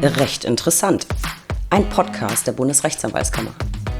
Recht interessant. Ein Podcast der Bundesrechtsanwaltskammer.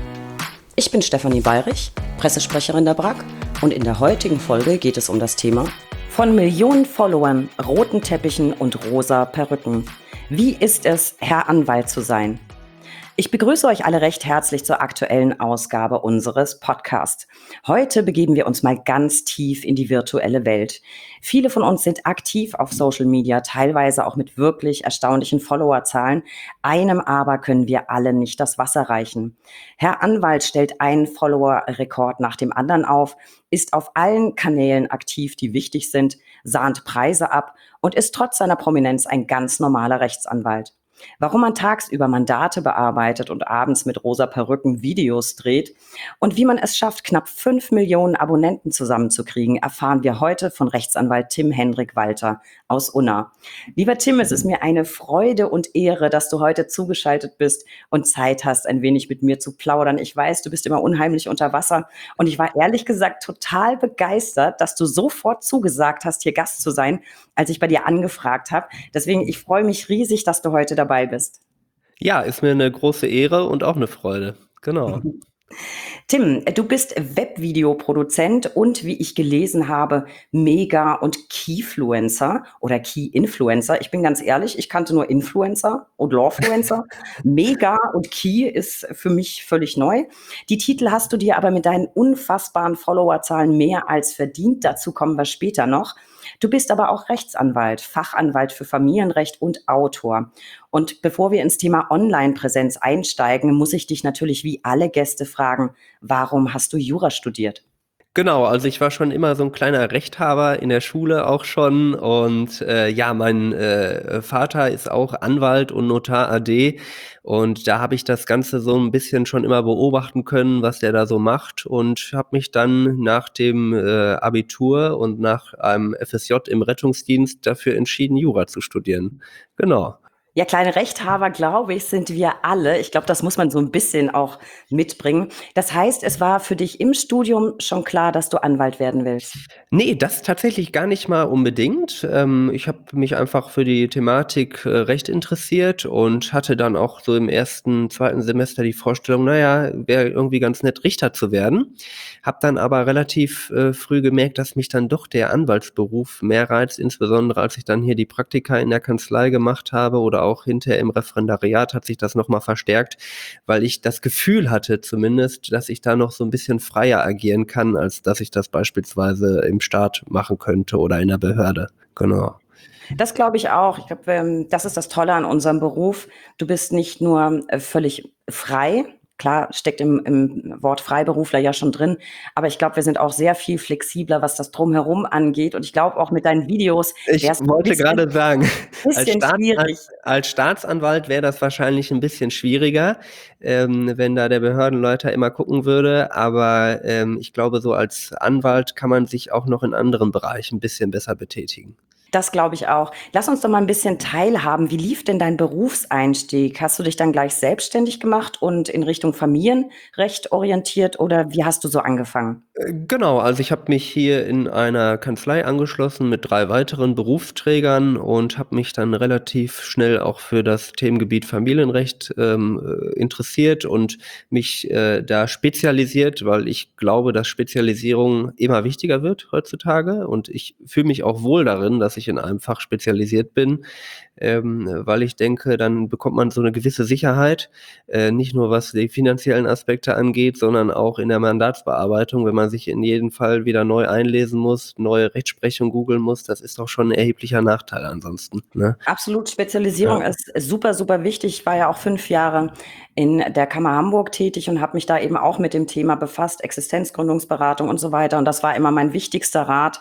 Ich bin Stefanie Bayrich, Pressesprecherin der BRAG, und in der heutigen Folge geht es um das Thema von Millionen Followern, roten Teppichen und rosa Perücken. Wie ist es, Herr Anwalt zu sein? Ich begrüße euch alle recht herzlich zur aktuellen Ausgabe unseres Podcasts. Heute begeben wir uns mal ganz tief in die virtuelle Welt. Viele von uns sind aktiv auf Social Media, teilweise auch mit wirklich erstaunlichen Followerzahlen. Einem aber können wir alle nicht das Wasser reichen. Herr Anwalt stellt einen Follower-Rekord nach dem anderen auf, ist auf allen Kanälen aktiv, die wichtig sind, sahnt Preise ab und ist trotz seiner Prominenz ein ganz normaler Rechtsanwalt. Warum man tagsüber Mandate bearbeitet und abends mit rosa Perücken Videos dreht und wie man es schafft, knapp 5 Millionen Abonnenten zusammenzukriegen, erfahren wir heute von Rechtsanwalt Tim Hendrik Walter aus Unna. Lieber Tim, es ist mir eine Freude und Ehre, dass du heute zugeschaltet bist und Zeit hast, ein wenig mit mir zu plaudern. Ich weiß, du bist immer unheimlich unter Wasser und ich war ehrlich gesagt total begeistert, dass du sofort zugesagt hast, hier Gast zu sein, als ich bei dir angefragt habe. Deswegen, ich freue mich riesig, dass du heute dabei bist. Ja, ist mir eine große Ehre und auch eine Freude. Genau. Tim, du bist Webvideoproduzent und, wie ich gelesen habe, Mega- und Keyfluencer oder Key-Influencer. Ich bin ganz ehrlich, ich kannte nur Influencer und Lawfluencer. Mega und Key ist für mich völlig neu. Die Titel hast du dir aber mit deinen unfassbaren Followerzahlen mehr als verdient. Dazu kommen wir später noch. Du bist aber auch Rechtsanwalt, Fachanwalt für Familienrecht und Autor. Und bevor wir ins Thema Online-Präsenz einsteigen, muss ich dich natürlich wie alle Gäste fragen, warum hast du Jura studiert? Genau, also ich war schon immer so ein kleiner Rechthaber in der Schule auch schon und ja, mein Vater ist auch Anwalt und Notar AD und da habe ich das Ganze so ein bisschen schon immer beobachten können, was der da so macht und habe mich dann nach dem Abitur und nach einem FSJ im Rettungsdienst dafür entschieden, Jura zu studieren. Genau. Ja, kleine Rechthaber, glaube ich, sind wir alle. Ich glaube, das muss man so ein bisschen auch mitbringen. Das heißt, es war für dich im Studium schon klar, dass du Anwalt werden willst? Nee, das tatsächlich gar nicht mal unbedingt. Ich habe mich einfach für die Thematik recht interessiert und hatte dann auch so im ersten, zweiten Semester die Vorstellung, naja, wäre irgendwie ganz nett, Richter zu werden. Hab dann aber relativ früh gemerkt, dass mich dann doch der Anwaltsberuf mehr reizt, insbesondere als ich dann hier die Praktika in der Kanzlei gemacht habe oder auch hinterher im Referendariat hat sich das nochmal verstärkt, weil ich das Gefühl hatte zumindest, dass ich da noch so ein bisschen freier agieren kann, als dass ich das beispielsweise im Staat machen könnte oder in der Behörde. Genau. Das glaube ich auch. Ich glaube, das ist das Tolle an unserem Beruf. Du bist nicht nur völlig frei. Klar, steckt im Wort Freiberufler ja schon drin. Aber ich glaube, wir sind auch sehr viel flexibler, was das Drumherum angeht. Und ich glaube, auch mit deinen Videos Ich wäre es ein wollte gerade sagen, bisschen schwierig. als Staatsanwalt wäre das wahrscheinlich ein bisschen schwieriger, wenn da der Behördenleiter immer gucken würde. Aber ich glaube, so als Anwalt kann man sich auch noch in anderen Bereichen ein bisschen besser betätigen. Das glaube ich auch. Lass uns doch mal ein bisschen teilhaben. Wie lief denn dein Berufseinstieg? Hast du dich dann gleich selbstständig gemacht und in Richtung Familienrecht orientiert oder wie hast du so angefangen? Genau, also ich habe mich hier in einer Kanzlei angeschlossen mit 3 weiteren Berufsträgern und habe mich dann relativ schnell auch für das Themengebiet Familienrecht interessiert und mich da spezialisiert, weil ich glaube, dass Spezialisierung immer wichtiger wird heutzutage und ich fühle mich auch wohl darin, dass ich in einem Fach spezialisiert bin, weil ich denke, dann bekommt man so eine gewisse Sicherheit, nicht nur was die finanziellen Aspekte angeht, sondern auch in der Mandatsbearbeitung, wenn man sich in jedem Fall wieder neu einlesen muss, neue Rechtsprechung googeln muss, das ist doch schon ein erheblicher Nachteil ansonsten, ne? Absolut, Ja. Spezialisierung ist super, super wichtig. Ich war ja auch 5 Jahre in der Kammer Hamburg tätig und habe mich da eben auch mit dem Thema befasst, Existenzgründungsberatung und so weiter. Und das war immer mein wichtigster Rat.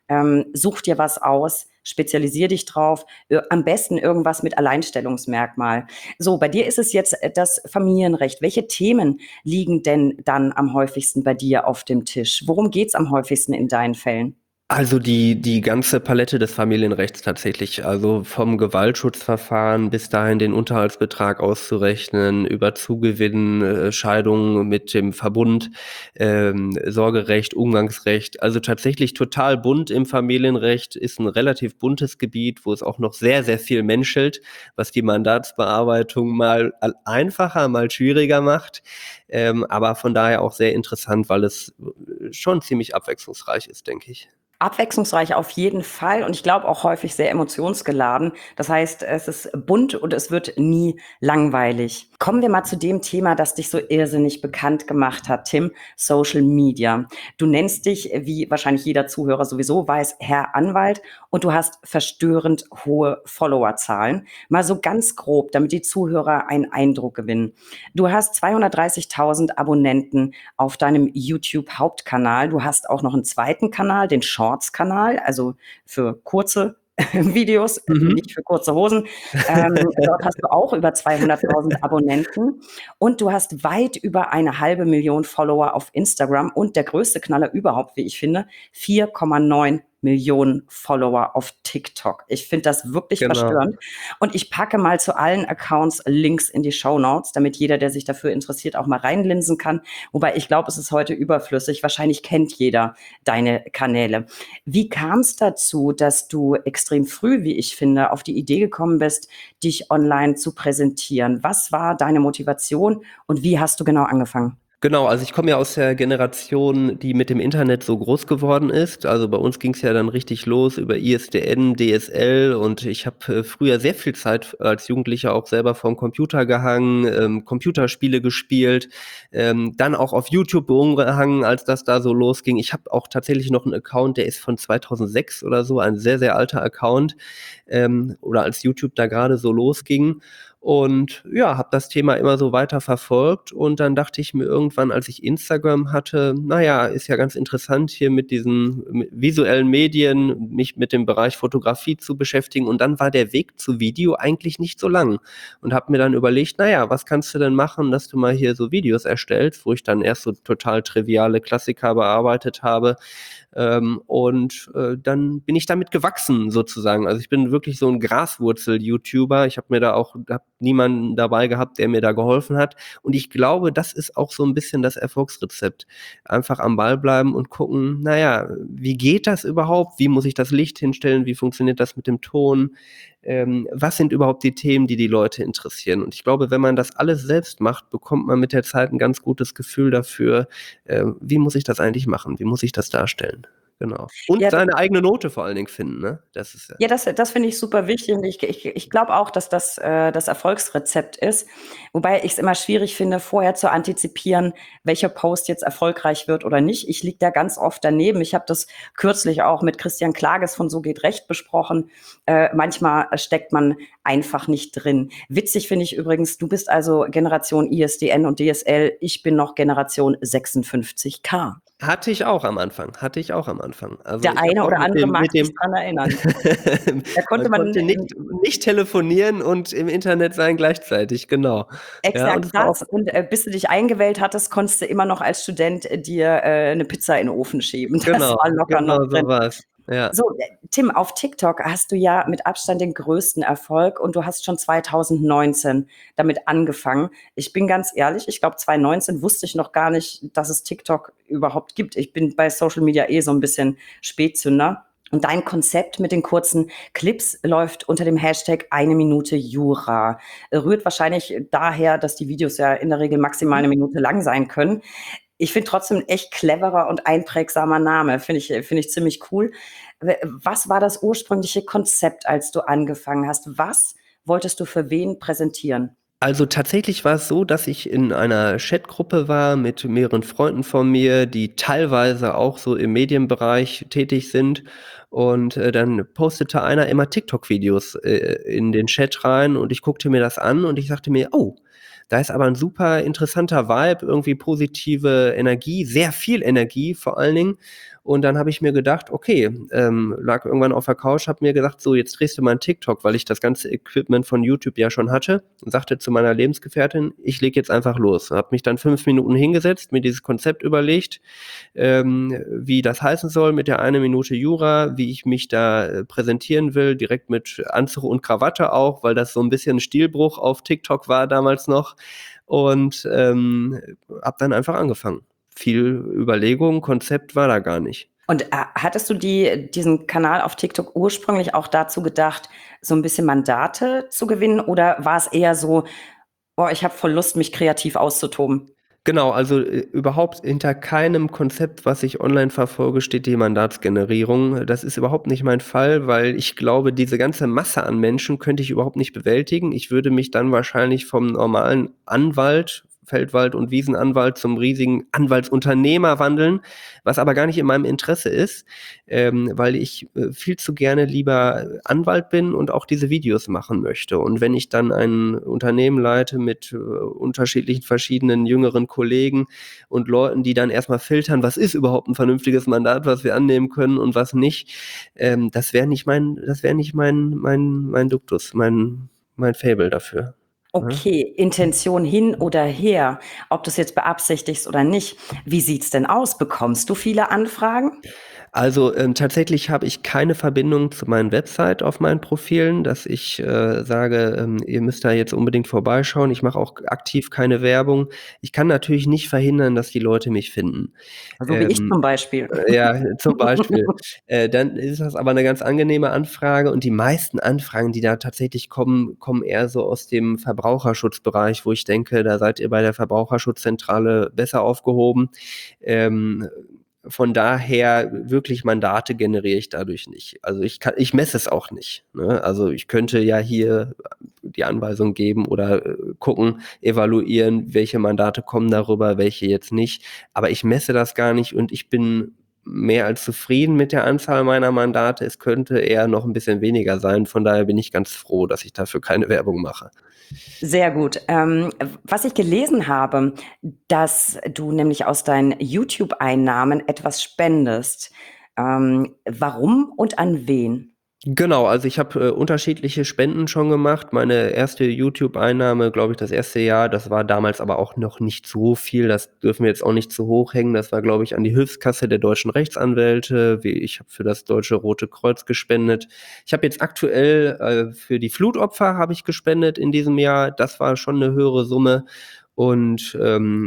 Such dir was aus, spezialisier dich drauf, am besten irgendwas mit Alleinstellungsmerkmal. So, bei dir ist es jetzt das Familienrecht. Welche Themen liegen denn dann am häufigsten bei dir auf dem Tisch? Worum geht's am häufigsten in deinen Fällen? Also die ganze Palette des Familienrechts tatsächlich, also vom Gewaltschutzverfahren bis dahin den Unterhaltsbetrag auszurechnen, über Zugewinn, Scheidung mit dem Verbund, Sorgerecht, Umgangsrecht. Also tatsächlich total bunt im Familienrecht, ist ein relativ buntes Gebiet, wo es auch noch sehr, sehr viel menschelt, was die Mandatsbearbeitung mal einfacher, mal schwieriger macht. Aber von daher auch sehr interessant, weil es schon ziemlich abwechslungsreich ist, denke ich. Abwechslungsreich auf jeden Fall und ich glaube auch häufig sehr emotionsgeladen. Das heißt, es ist bunt und es wird nie langweilig. Kommen wir mal zu dem Thema, das dich so irrsinnig bekannt gemacht hat, Tim, Social Media. Du nennst dich, wie wahrscheinlich jeder Zuhörer sowieso weiß, Herr Anwalt und du hast verstörend hohe Followerzahlen. Mal so ganz grob, damit die Zuhörer einen Eindruck gewinnen. Du hast 230.000 Abonnenten auf deinem YouTube-Hauptkanal. Du hast auch noch einen zweiten Kanal, den Shorts-Kanal, also für kurze Videos, nicht für kurze Hosen. Dort hast du auch über 200.000 Abonnenten und du hast weit über 1,5 Million Follower auf Instagram und der größte Knaller überhaupt, wie ich finde, 4,9 Millionen Follower auf TikTok. Ich finde das wirklich Genau. verstörend. Und ich packe mal zu allen Accounts Links in die Shownotes, damit jeder, der sich dafür interessiert, auch mal reinlinsen kann. Wobei ich glaube, es ist heute überflüssig. Wahrscheinlich kennt jeder deine Kanäle. Wie kam es dazu, dass du extrem früh, wie ich finde, auf die Idee gekommen bist, dich online zu präsentieren? Was war deine Motivation und wie hast du genau angefangen? Genau, also ich komme ja aus der Generation, die mit dem Internet so groß geworden ist. Also bei uns ging es ja dann richtig los über ISDN, DSL und ich habe früher sehr viel Zeit als Jugendlicher auch selber vorm Computer gehangen, Computerspiele gespielt, dann auch auf YouTube rumgehangen, als das da so losging. Ich habe auch tatsächlich noch einen Account, der ist von 2006 oder so, ein sehr, sehr alter Account, oder als YouTube da gerade so losging. Und ja, habe das Thema immer so weiter verfolgt und dann dachte ich mir irgendwann, als ich Instagram hatte, naja, ist ja ganz interessant hier mit diesen visuellen Medien, mich mit dem Bereich Fotografie zu beschäftigen und dann war der Weg zu Video eigentlich nicht so lang und habe mir dann überlegt, naja, was kannst du denn machen, dass du mal hier so Videos erstellst, wo ich dann erst so total triviale Klassiker bearbeitet habe, dann bin ich damit gewachsen sozusagen. Also ich bin wirklich so ein Graswurzel-YouTuber. Ich habe mir da auch hab niemanden dabei gehabt, der mir da geholfen hat. Und ich glaube, das ist auch so ein bisschen das Erfolgsrezept. Einfach am Ball bleiben und gucken, naja, wie geht das überhaupt? Wie muss ich das Licht hinstellen? Wie funktioniert das mit dem Ton? Was sind überhaupt die Themen, die die Leute interessieren? Und ich glaube, wenn man das alles selbst macht, bekommt man mit der Zeit ein ganz gutes Gefühl dafür, wie muss ich das eigentlich machen? Wie muss ich das darstellen? Genau. Und Ja, seine eigene Note vor allen Dingen finden, ne? Das ist ja. ja, das finde ich super wichtig und ich glaube auch, dass das das Erfolgsrezept ist. Wobei ich es immer schwierig finde, vorher zu antizipieren, welcher Post jetzt erfolgreich wird oder nicht. Ich liege da ganz oft daneben. Ich habe das kürzlich auch mit Christian Klages von So geht Recht besprochen. Manchmal steckt man einfach nicht drin. Witzig finde ich übrigens, du bist also Generation ISDN und DSL. Ich bin noch Generation 56K. Hatte ich auch am Anfang. Also Der ich habe eine auch oder andere mag mit sich dem dran erinnern. Da konnte man man konnte nicht telefonieren und im Internet sein gleichzeitig, genau. Ja, und exakt es war auch das. Und bis du dich eingewählt hattest, konntest du immer noch als Student dir eine Pizza in den Ofen schieben. Das genau, war locker noch genau so drin. war's. Ja. So, Tim, auf TikTok hast du ja mit Abstand den größten Erfolg und du hast schon 2019 damit angefangen. Ich bin ganz ehrlich, ich glaube 2019 wusste ich noch gar nicht, dass es TikTok überhaupt gibt. Ich bin bei Social Media so ein bisschen Spätzünder. Und dein Konzept mit den kurzen Clips läuft unter dem Hashtag 1 Minute Jura. Rührt wahrscheinlich daher, dass die Videos ja in der Regel maximal 1 Minute lang sein können. Ich finde trotzdem ein echt cleverer und einprägsamer Name. Finde ich ziemlich cool. Was war das ursprüngliche Konzept, als du angefangen hast? Was wolltest du für wen präsentieren? Also tatsächlich war es so, dass ich in einer Chatgruppe war mit mehreren Freunden von mir, die teilweise auch so im Medienbereich tätig sind. Und dann postete einer immer TikTok-Videos in den Chat rein und ich guckte mir das an und ich sagte mir, oh, da ist aber ein super interessanter Vibe, irgendwie positive Energie, sehr viel Energie vor allen Dingen. Und dann habe ich mir gedacht, okay, lag irgendwann auf der Couch, habe mir gesagt, so, jetzt drehst du mal einen TikTok, weil ich das ganze Equipment von YouTube ja schon hatte, und sagte zu meiner Lebensgefährtin, ich lege jetzt einfach los. Habe mich dann 5 Minuten hingesetzt, mir dieses Konzept überlegt, wie das heißen soll mit der 1 Minute Jura, wie ich mich da präsentieren will, direkt mit Anzug und Krawatte auch, weil das so ein bisschen ein Stilbruch auf TikTok war damals noch. Und habe dann einfach angefangen. Viel Überlegung, Konzept war da gar nicht. Und hattest du diesen Kanal auf TikTok ursprünglich auch dazu gedacht, so ein bisschen Mandate zu gewinnen? Oder war es eher so, oh, ich habe voll Lust, mich kreativ auszutoben? Genau, also überhaupt hinter keinem Konzept, was ich online verfolge, steht die Mandatsgenerierung. Das ist überhaupt nicht mein Fall, weil ich glaube, diese ganze Masse an Menschen könnte ich überhaupt nicht bewältigen. Ich würde mich dann wahrscheinlich vom normalen Anwalt, Feldwald- und Wiesenanwalt zum riesigen Anwaltsunternehmer wandeln, was aber gar nicht in meinem Interesse ist, weil ich viel zu gerne lieber Anwalt bin und auch diese Videos machen möchte. Und wenn ich dann ein Unternehmen leite mit unterschiedlichen verschiedenen jüngeren Kollegen und Leuten, die dann erstmal filtern, was ist überhaupt ein vernünftiges Mandat, was wir annehmen können und was nicht, das wäre nicht mein Duktus, mein Faible dafür. Okay, Intention hin oder her, ob du es jetzt beabsichtigst oder nicht. Wie sieht's denn aus? Bekommst du viele Anfragen? Also, tatsächlich habe ich keine Verbindung zu meinen Website auf meinen Profilen, dass ich sage, ihr müsst da jetzt unbedingt vorbeischauen. Ich mache auch aktiv keine Werbung. Ich kann natürlich nicht verhindern, dass die Leute mich finden. So wie ich Ähm, zum Beispiel. ja, zum Beispiel. Dann ist das aber eine ganz angenehme Anfrage, und die meisten Anfragen, die da tatsächlich kommen, kommen eher so aus dem Verbraucherschutzbereich, wo ich denke, da seid ihr bei der Verbraucherschutzzentrale besser aufgehoben. Ähm, von daher wirklich Mandate generiere ich dadurch nicht. Also ich messe es auch nicht, ne? Also ich könnte ja hier die Anweisung geben oder gucken, evaluieren, welche Mandate kommen darüber, welche jetzt nicht. Aber ich messe das gar nicht, und ich bin mehr als zufrieden mit der Anzahl meiner Mandate. Es könnte eher noch ein bisschen weniger sein. Von daher bin ich ganz froh, dass ich dafür keine Werbung mache. Sehr gut. Was ich gelesen habe, dass du nämlich aus deinen YouTube-Einnahmen etwas spendest. Warum und an wen? Genau, also ich habe unterschiedliche Spenden schon gemacht. Meine erste YouTube-Einnahme, glaube ich, das erste Jahr, das war damals aber auch noch nicht so viel. Das dürfen wir jetzt auch nicht zu hoch hängen. Das war, glaube ich, an die Hilfskasse der deutschen Rechtsanwälte. Ich habe für das Deutsche Rote Kreuz gespendet. Ich habe jetzt aktuell für die Flutopfer habe ich gespendet in diesem Jahr. Das war schon eine höhere Summe. Und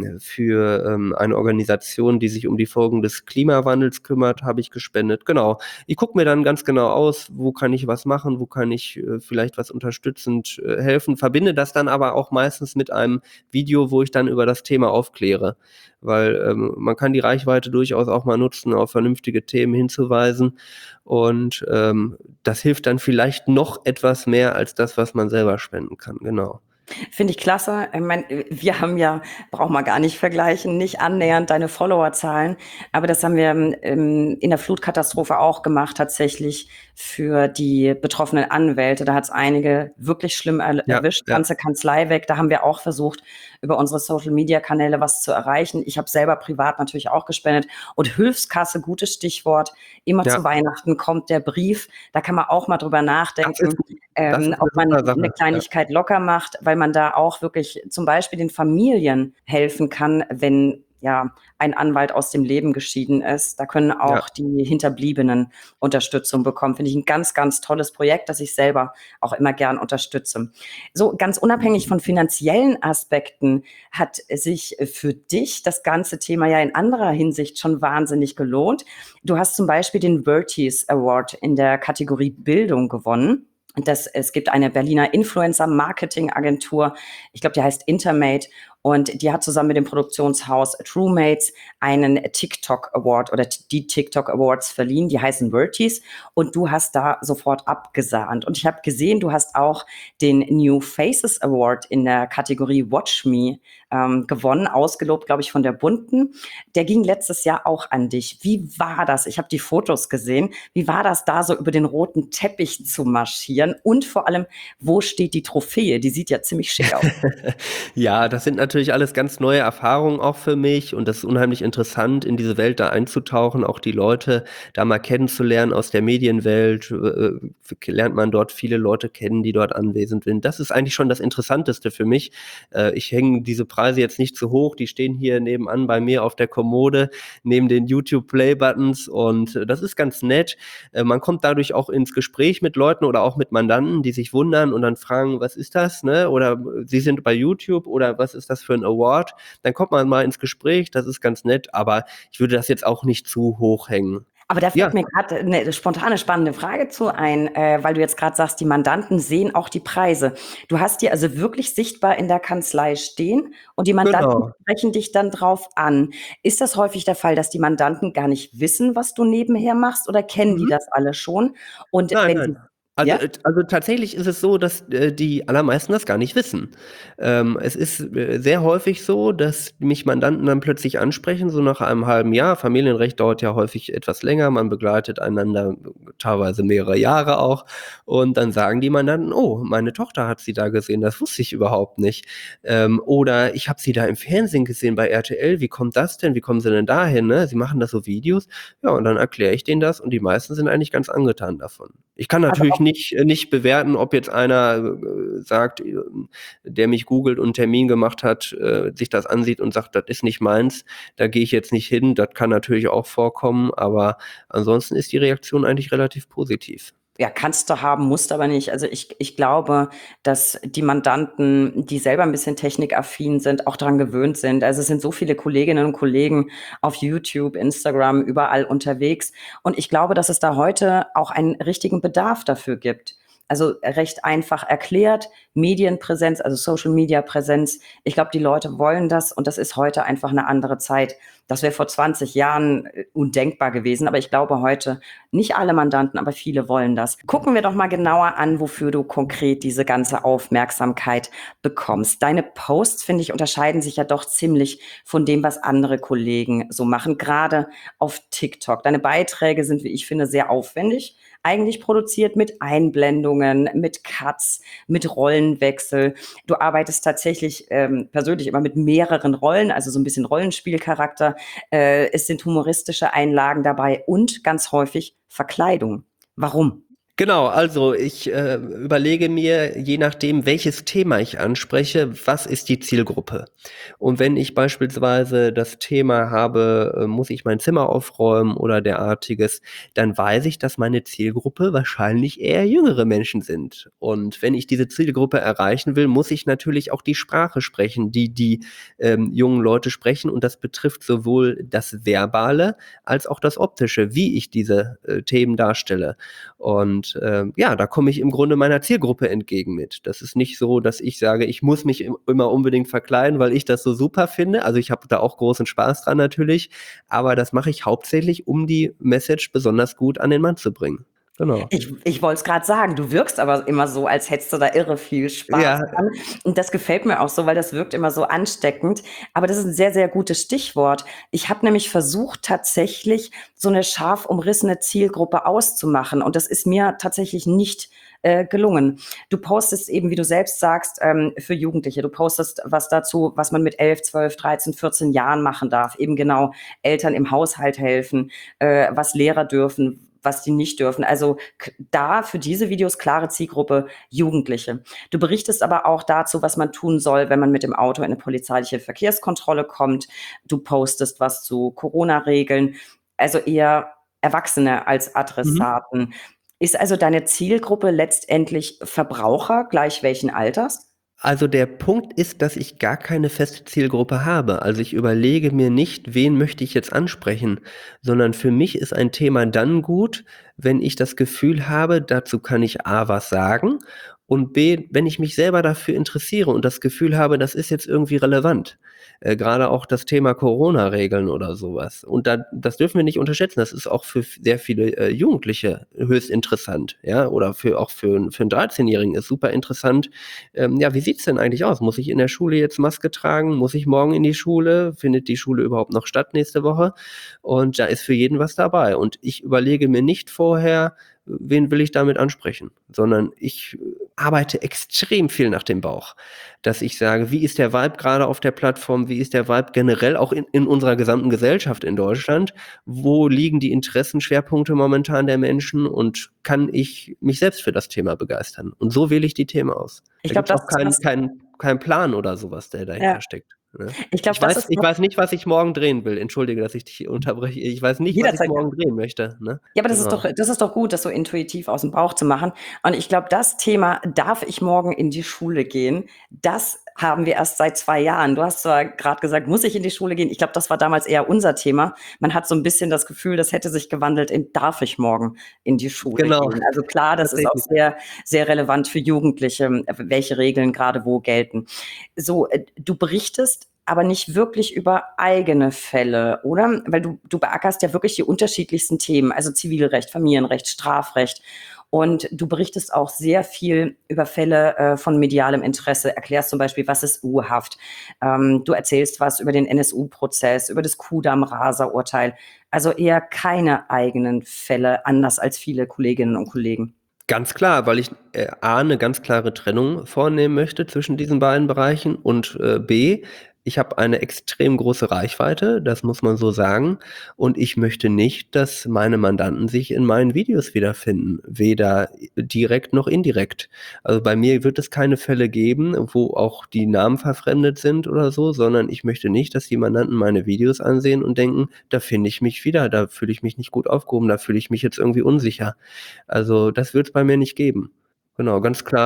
für eine Organisation, die sich um die Folgen des Klimawandels kümmert, habe ich gespendet. Genau. Ich gucke mir dann ganz genau aus, wo kann ich was machen, wo kann ich vielleicht was unterstützend helfen, verbinde das dann aber auch meistens mit einem Video, wo ich dann über das Thema aufkläre, weil man kann die Reichweite durchaus auch mal nutzen, auf vernünftige Themen hinzuweisen, und das hilft dann vielleicht noch etwas mehr als das, was man selber spenden kann, genau. Finde ich klasse. Ich meine, wir haben ja, brauchen wir gar nicht vergleichen, nicht annähernd deine Followerzahlen. Aber das haben wir in der Flutkatastrophe auch gemacht, tatsächlich für die betroffenen Anwälte. Da hat es einige wirklich schlimm erwischt, Ja. ganze Kanzlei weg. Da haben wir auch versucht, über unsere Social-Media-Kanäle was zu erreichen. Ich habe selber privat natürlich auch gespendet. Und Hilfskasse, gutes Stichwort. Immer Ja. zu Weihnachten kommt der Brief. Da kann man auch mal drüber nachdenken, Das ist ob man eine super Sache. eine Kleinigkeit locker macht, weil man da auch wirklich zum Beispiel den Familien helfen kann, wenn ja ein Anwalt aus dem Leben geschieden ist. Da können auch die Hinterbliebenen Unterstützung bekommen. Finde ich ein ganz, ganz tolles Projekt, das ich selber auch immer gern unterstütze. So ganz unabhängig von finanziellen Aspekten hat sich für dich das ganze Thema ja in anderer Hinsicht schon wahnsinnig gelohnt. Du hast zum Beispiel den Verties Award in der Kategorie Bildung gewonnen. Es gibt eine Berliner Influencer-Marketing-Agentur, ich glaube, die heißt Intermate, und die hat zusammen mit dem Produktionshaus TrueMates einen TikTok Award oder die TikTok Awards verliehen, die heißen Verties, und du hast da sofort abgesahnt. Und ich habe gesehen, du hast auch den New Faces Award in der Kategorie Watch Me gewonnen, ausgelobt, glaube ich, von der Bunten. Der ging letztes Jahr auch an dich. Wie war das? Ich habe die Fotos gesehen. Wie war das, da so über den roten Teppich zu marschieren? Und vor allem, wo steht die Trophäe? Die sieht ja ziemlich schick aus. Ja, das sind natürlich natürlich alles ganz neue Erfahrungen auch für mich und das ist unheimlich interessant, in diese Welt da einzutauchen, auch die Leute da mal kennenzulernen aus der Medienwelt, lernt man dort viele Leute kennen, die dort anwesend sind. Das ist eigentlich schon das Interessanteste für mich. Ich hänge diese Preise jetzt nicht zu hoch, die stehen hier nebenan bei mir auf der Kommode, neben den YouTube-Play-Buttons und das ist ganz nett. Man kommt dadurch auch ins Gespräch mit Leuten oder auch mit Mandanten, die sich wundern und dann fragen, was ist das, ne? Oder sie sind bei YouTube oder was ist das für ein Award? Dann kommt man mal ins Gespräch, das ist ganz nett, aber ich würde das jetzt auch nicht zu hoch hängen. Aber da Ja, fällt mir gerade eine spontane, spannende Frage zu ein, weil du jetzt gerade sagst, die Mandanten sehen auch die Preise. Du hast die also wirklich sichtbar in der Kanzlei stehen und die Mandanten genau. sprechen dich dann drauf an. Ist das häufig der Fall, dass die Mandanten gar nicht wissen, was du nebenher machst oder kennen die Mhm. das alle schon? Und Nein, wenn nein. sie, Also, ja? also tatsächlich ist es so, dass die allermeisten das gar nicht wissen. Es ist sehr häufig so, dass mich Mandanten dann plötzlich ansprechen, so nach einem halben Jahr. Familienrecht dauert ja häufig etwas länger, man begleitet einander teilweise mehrere Jahre auch. Und dann sagen die Mandanten, oh, meine Tochter hat sie da gesehen, das wusste ich überhaupt nicht. Oder ich habe sie da im Fernsehen gesehen bei RTL, wie kommt das denn? Wie kommen sie denn dahin? Ne? Sie machen da so Videos. Ja, und dann erkläre ich denen das und die meisten sind eigentlich ganz angetan davon. Ich kann Also natürlich nicht bewerten, ob jetzt einer sagt, der mich googelt und einen Termin gemacht hat, sich das ansieht und sagt, das ist nicht meins, da gehe ich jetzt nicht hin. Das kann natürlich auch vorkommen, aber ansonsten ist die Reaktion eigentlich relativ positiv. ja, kannst du haben, musst aber nicht. Also ich glaube, dass die Mandanten, die selber ein bisschen technikaffin sind, auch daran gewöhnt sind. Also es sind so viele Kolleginnen und Kollegen auf YouTube, Instagram, überall unterwegs. Und ich glaube, dass es da heute auch einen richtigen Bedarf dafür gibt. Also recht einfach erklärt, Medienpräsenz, also Social Media Präsenz. Ich glaube, die Leute wollen das und das ist heute einfach eine andere Zeit. Das wäre vor 20 Jahren undenkbar gewesen, aber ich glaube heute, nicht alle Mandanten, aber viele wollen das. Gucken wir doch mal genauer an, wofür du konkret diese ganze Aufmerksamkeit bekommst. Deine Posts, finde ich, unterscheiden sich ja doch ziemlich von dem, was andere Kollegen so machen, gerade auf TikTok. Deine Beiträge sind, wie ich finde, sehr aufwendig eigentlich produziert mit Einblendungen, mit Cuts, mit Rollenwechsel. Du arbeitest tatsächlich persönlich immer mit mehreren Rollen, also so ein bisschen Rollenspielcharakter. Es sind humoristische Einlagen dabei und ganz häufig Verkleidung. Warum? Genau, also ich überlege mir, je nachdem, welches Thema ich anspreche, was ist die Zielgruppe? Und wenn ich beispielsweise das Thema habe, muss ich mein Zimmer aufräumen oder derartiges, dann weiß ich, dass meine Zielgruppe wahrscheinlich eher jüngere Menschen sind. Und wenn ich diese Zielgruppe erreichen will, muss ich natürlich auch die Sprache sprechen, die jungen Leute sprechen. Und das betrifft sowohl das Verbale als auch das Optische, wie ich diese Themen darstelle. Und ja, da komme ich im Grunde meiner Zielgruppe entgegen mit. Das ist nicht so, dass ich sage, ich muss mich immer unbedingt verkleiden, weil ich das so super finde. Also ich habe da auch großen Spaß dran natürlich, aber das mache ich hauptsächlich, um die Message besonders gut an den Mann zu bringen. Genau. Ich wollte es gerade sagen, du wirkst aber immer so, als hättest du da irre viel Spaß Ja, dran. Und das gefällt mir auch so, weil das wirkt immer so ansteckend. Aber das ist ein sehr, sehr gutes Stichwort. Ich habe nämlich versucht, tatsächlich so eine scharf umrissene Zielgruppe auszumachen. Und das ist mir tatsächlich nicht gelungen. Du postest eben, wie du selbst sagst, für Jugendliche. Du postest was dazu, was man mit 11, 12, 13, 14 Jahren machen darf. Eben genau Eltern im Haushalt helfen, was Lehrer dürfen, was die nicht dürfen. Also da für diese Videos klare Zielgruppe Jugendliche. Du berichtest aber auch dazu, was man tun soll, wenn man mit dem Auto in eine polizeiliche Verkehrskontrolle kommt. Du postest was zu Corona-Regeln. Also eher Erwachsene als mhm. Adressaten. Ist also deine Zielgruppe letztendlich Verbraucher, gleich welchen Alters? Also der Punkt ist, dass ich gar keine feste Zielgruppe habe. Also ich überlege mir nicht, wen möchte ich jetzt ansprechen, sondern für mich ist ein Thema dann gut, wenn ich das Gefühl habe, dazu kann ich A was sagen und B, wenn ich mich selber dafür interessiere und das Gefühl habe, das ist jetzt irgendwie relevant. Gerade auch das Thema Corona-Regeln oder sowas. Und das dürfen wir nicht unterschätzen. Das ist auch für sehr viele Jugendliche höchst interessant. Ja? Oder auch für einen 13-Jährigen ist super interessant. Ja, wie sieht's denn eigentlich aus? Muss ich in der Schule jetzt Maske tragen? Muss ich morgen in die Schule? Findet die Schule überhaupt noch statt nächste Woche? Und da ist für jeden was dabei. Und ich überlege mir nicht vorher, wen will ich damit ansprechen, sondern ich arbeite extrem viel nach dem Bauch, dass ich sage, wie ist der Vibe gerade auf der Plattform, wie ist der Vibe generell auch in unserer gesamten Gesellschaft in Deutschland, wo liegen die Interessenschwerpunkte momentan der Menschen und kann ich mich selbst für das Thema begeistern. Und so wähle ich die Themen aus. Ich Da glaube, gibt's das auch ist was, keinen Plan oder sowas, der dahinter ja, steckt, ne? ich glaube, das ist Ich was, weiß nicht, was ich morgen drehen will. Entschuldige, dass ich dich unterbreche. Ich weiß nicht, was ich jederzeit. morgen drehen möchte, ne? Ja, aber Genau. das ist doch gut, das so intuitiv aus dem Bauch zu machen. Und ich glaube, das Thema, darf ich morgen in die Schule gehen? Das haben wir erst seit 2 Jahren. Du hast zwar gerade gesagt, muss ich in die Schule gehen? Ich glaube, das war damals eher unser Thema. Man hat so ein bisschen das Gefühl, das hätte sich gewandelt in, darf ich morgen in die Schule Genau, gehen? Also klar, das ist auch tatsächlich. sehr, sehr relevant für Jugendliche, welche Regeln gerade wo gelten. So, du berichtest aber nicht wirklich über eigene Fälle, oder? Weil du beackerst ja wirklich die unterschiedlichsten Themen, also Zivilrecht, Familienrecht, Strafrecht. Und du berichtest auch sehr viel über Fälle von medialem Interesse, erklärst zum Beispiel, was ist U-Haft. Du erzählst was über den NSU-Prozess, über das Kudamm-Rasa-Urteil. Also eher keine eigenen Fälle, anders als viele Kolleginnen und Kollegen. Ganz klar, weil ich A, eine ganz klare Trennung vornehmen möchte zwischen diesen beiden Bereichen und B, ich habe eine extrem große Reichweite, das muss man so sagen, und ich möchte nicht, dass meine Mandanten sich in meinen Videos wiederfinden, weder direkt noch indirekt. Also bei mir wird es keine Fälle geben, wo auch die Namen verfremdet sind oder so, sondern ich möchte nicht, dass die Mandanten meine Videos ansehen und denken, da finde ich mich wieder, da fühle ich mich nicht gut aufgehoben, da fühle ich mich jetzt irgendwie unsicher. Also, das wird es bei mir nicht geben. Genau,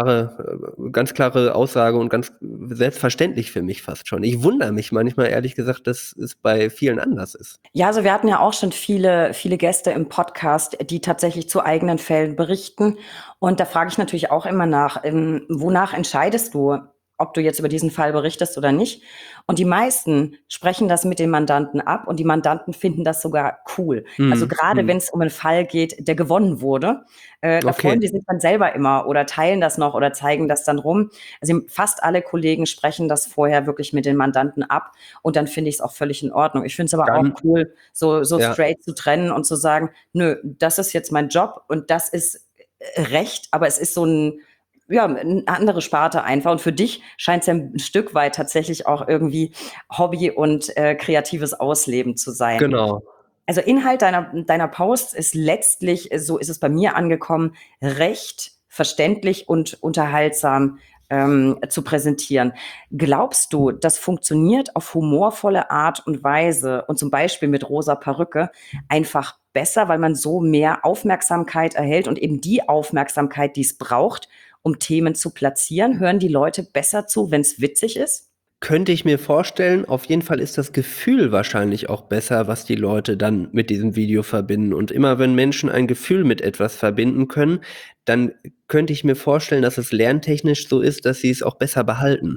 ganz klare Aussage und ganz selbstverständlich für mich fast schon. Ich wundere mich manchmal, ehrlich gesagt, dass es bei vielen anders ist. Ja, also wir hatten ja auch schon viele, viele Gäste im Podcast, die tatsächlich zu eigenen Fällen berichten. Und da frage ich natürlich auch immer nach, wonach entscheidest du, ob du jetzt über diesen Fall berichtest oder nicht? Und die meisten sprechen das mit den Mandanten ab und die Mandanten finden das sogar cool. Also Mhm, gerade mhm. wenn es um einen Fall geht, der gewonnen wurde, da Okay, freuen die sich dann selber immer oder teilen das noch oder zeigen das dann rum. Also fast alle Kollegen sprechen das vorher wirklich mit den Mandanten ab. Und dann finde ich es auch völlig in Ordnung. Ich finde es aber auch dann cool, so ja, straight zu trennen und zu sagen, nö, das ist jetzt mein Job und das ist Recht, aber es ist so ein, ja, eine andere Sparte einfach. Und für dich scheint es ja ein Stück weit tatsächlich auch irgendwie Hobby und kreatives Ausleben zu sein. genau. Also Inhalt deiner Posts ist letztlich, so ist es bei mir angekommen, recht verständlich und unterhaltsam zu präsentieren. Glaubst du, das funktioniert auf humorvolle Art und Weise und zum Beispiel mit rosa Perücke einfach besser, weil man so mehr Aufmerksamkeit erhält und eben die Aufmerksamkeit, die es braucht, um Themen zu platzieren? Hören die Leute besser zu, wenn es witzig ist? Könnte ich mir vorstellen. Auf jeden Fall ist das Gefühl wahrscheinlich auch besser, was die Leute dann mit diesem Video verbinden. Und immer wenn Menschen ein Gefühl mit etwas verbinden können, dann könnte ich mir vorstellen, dass es lerntechnisch so ist, dass sie es auch besser behalten.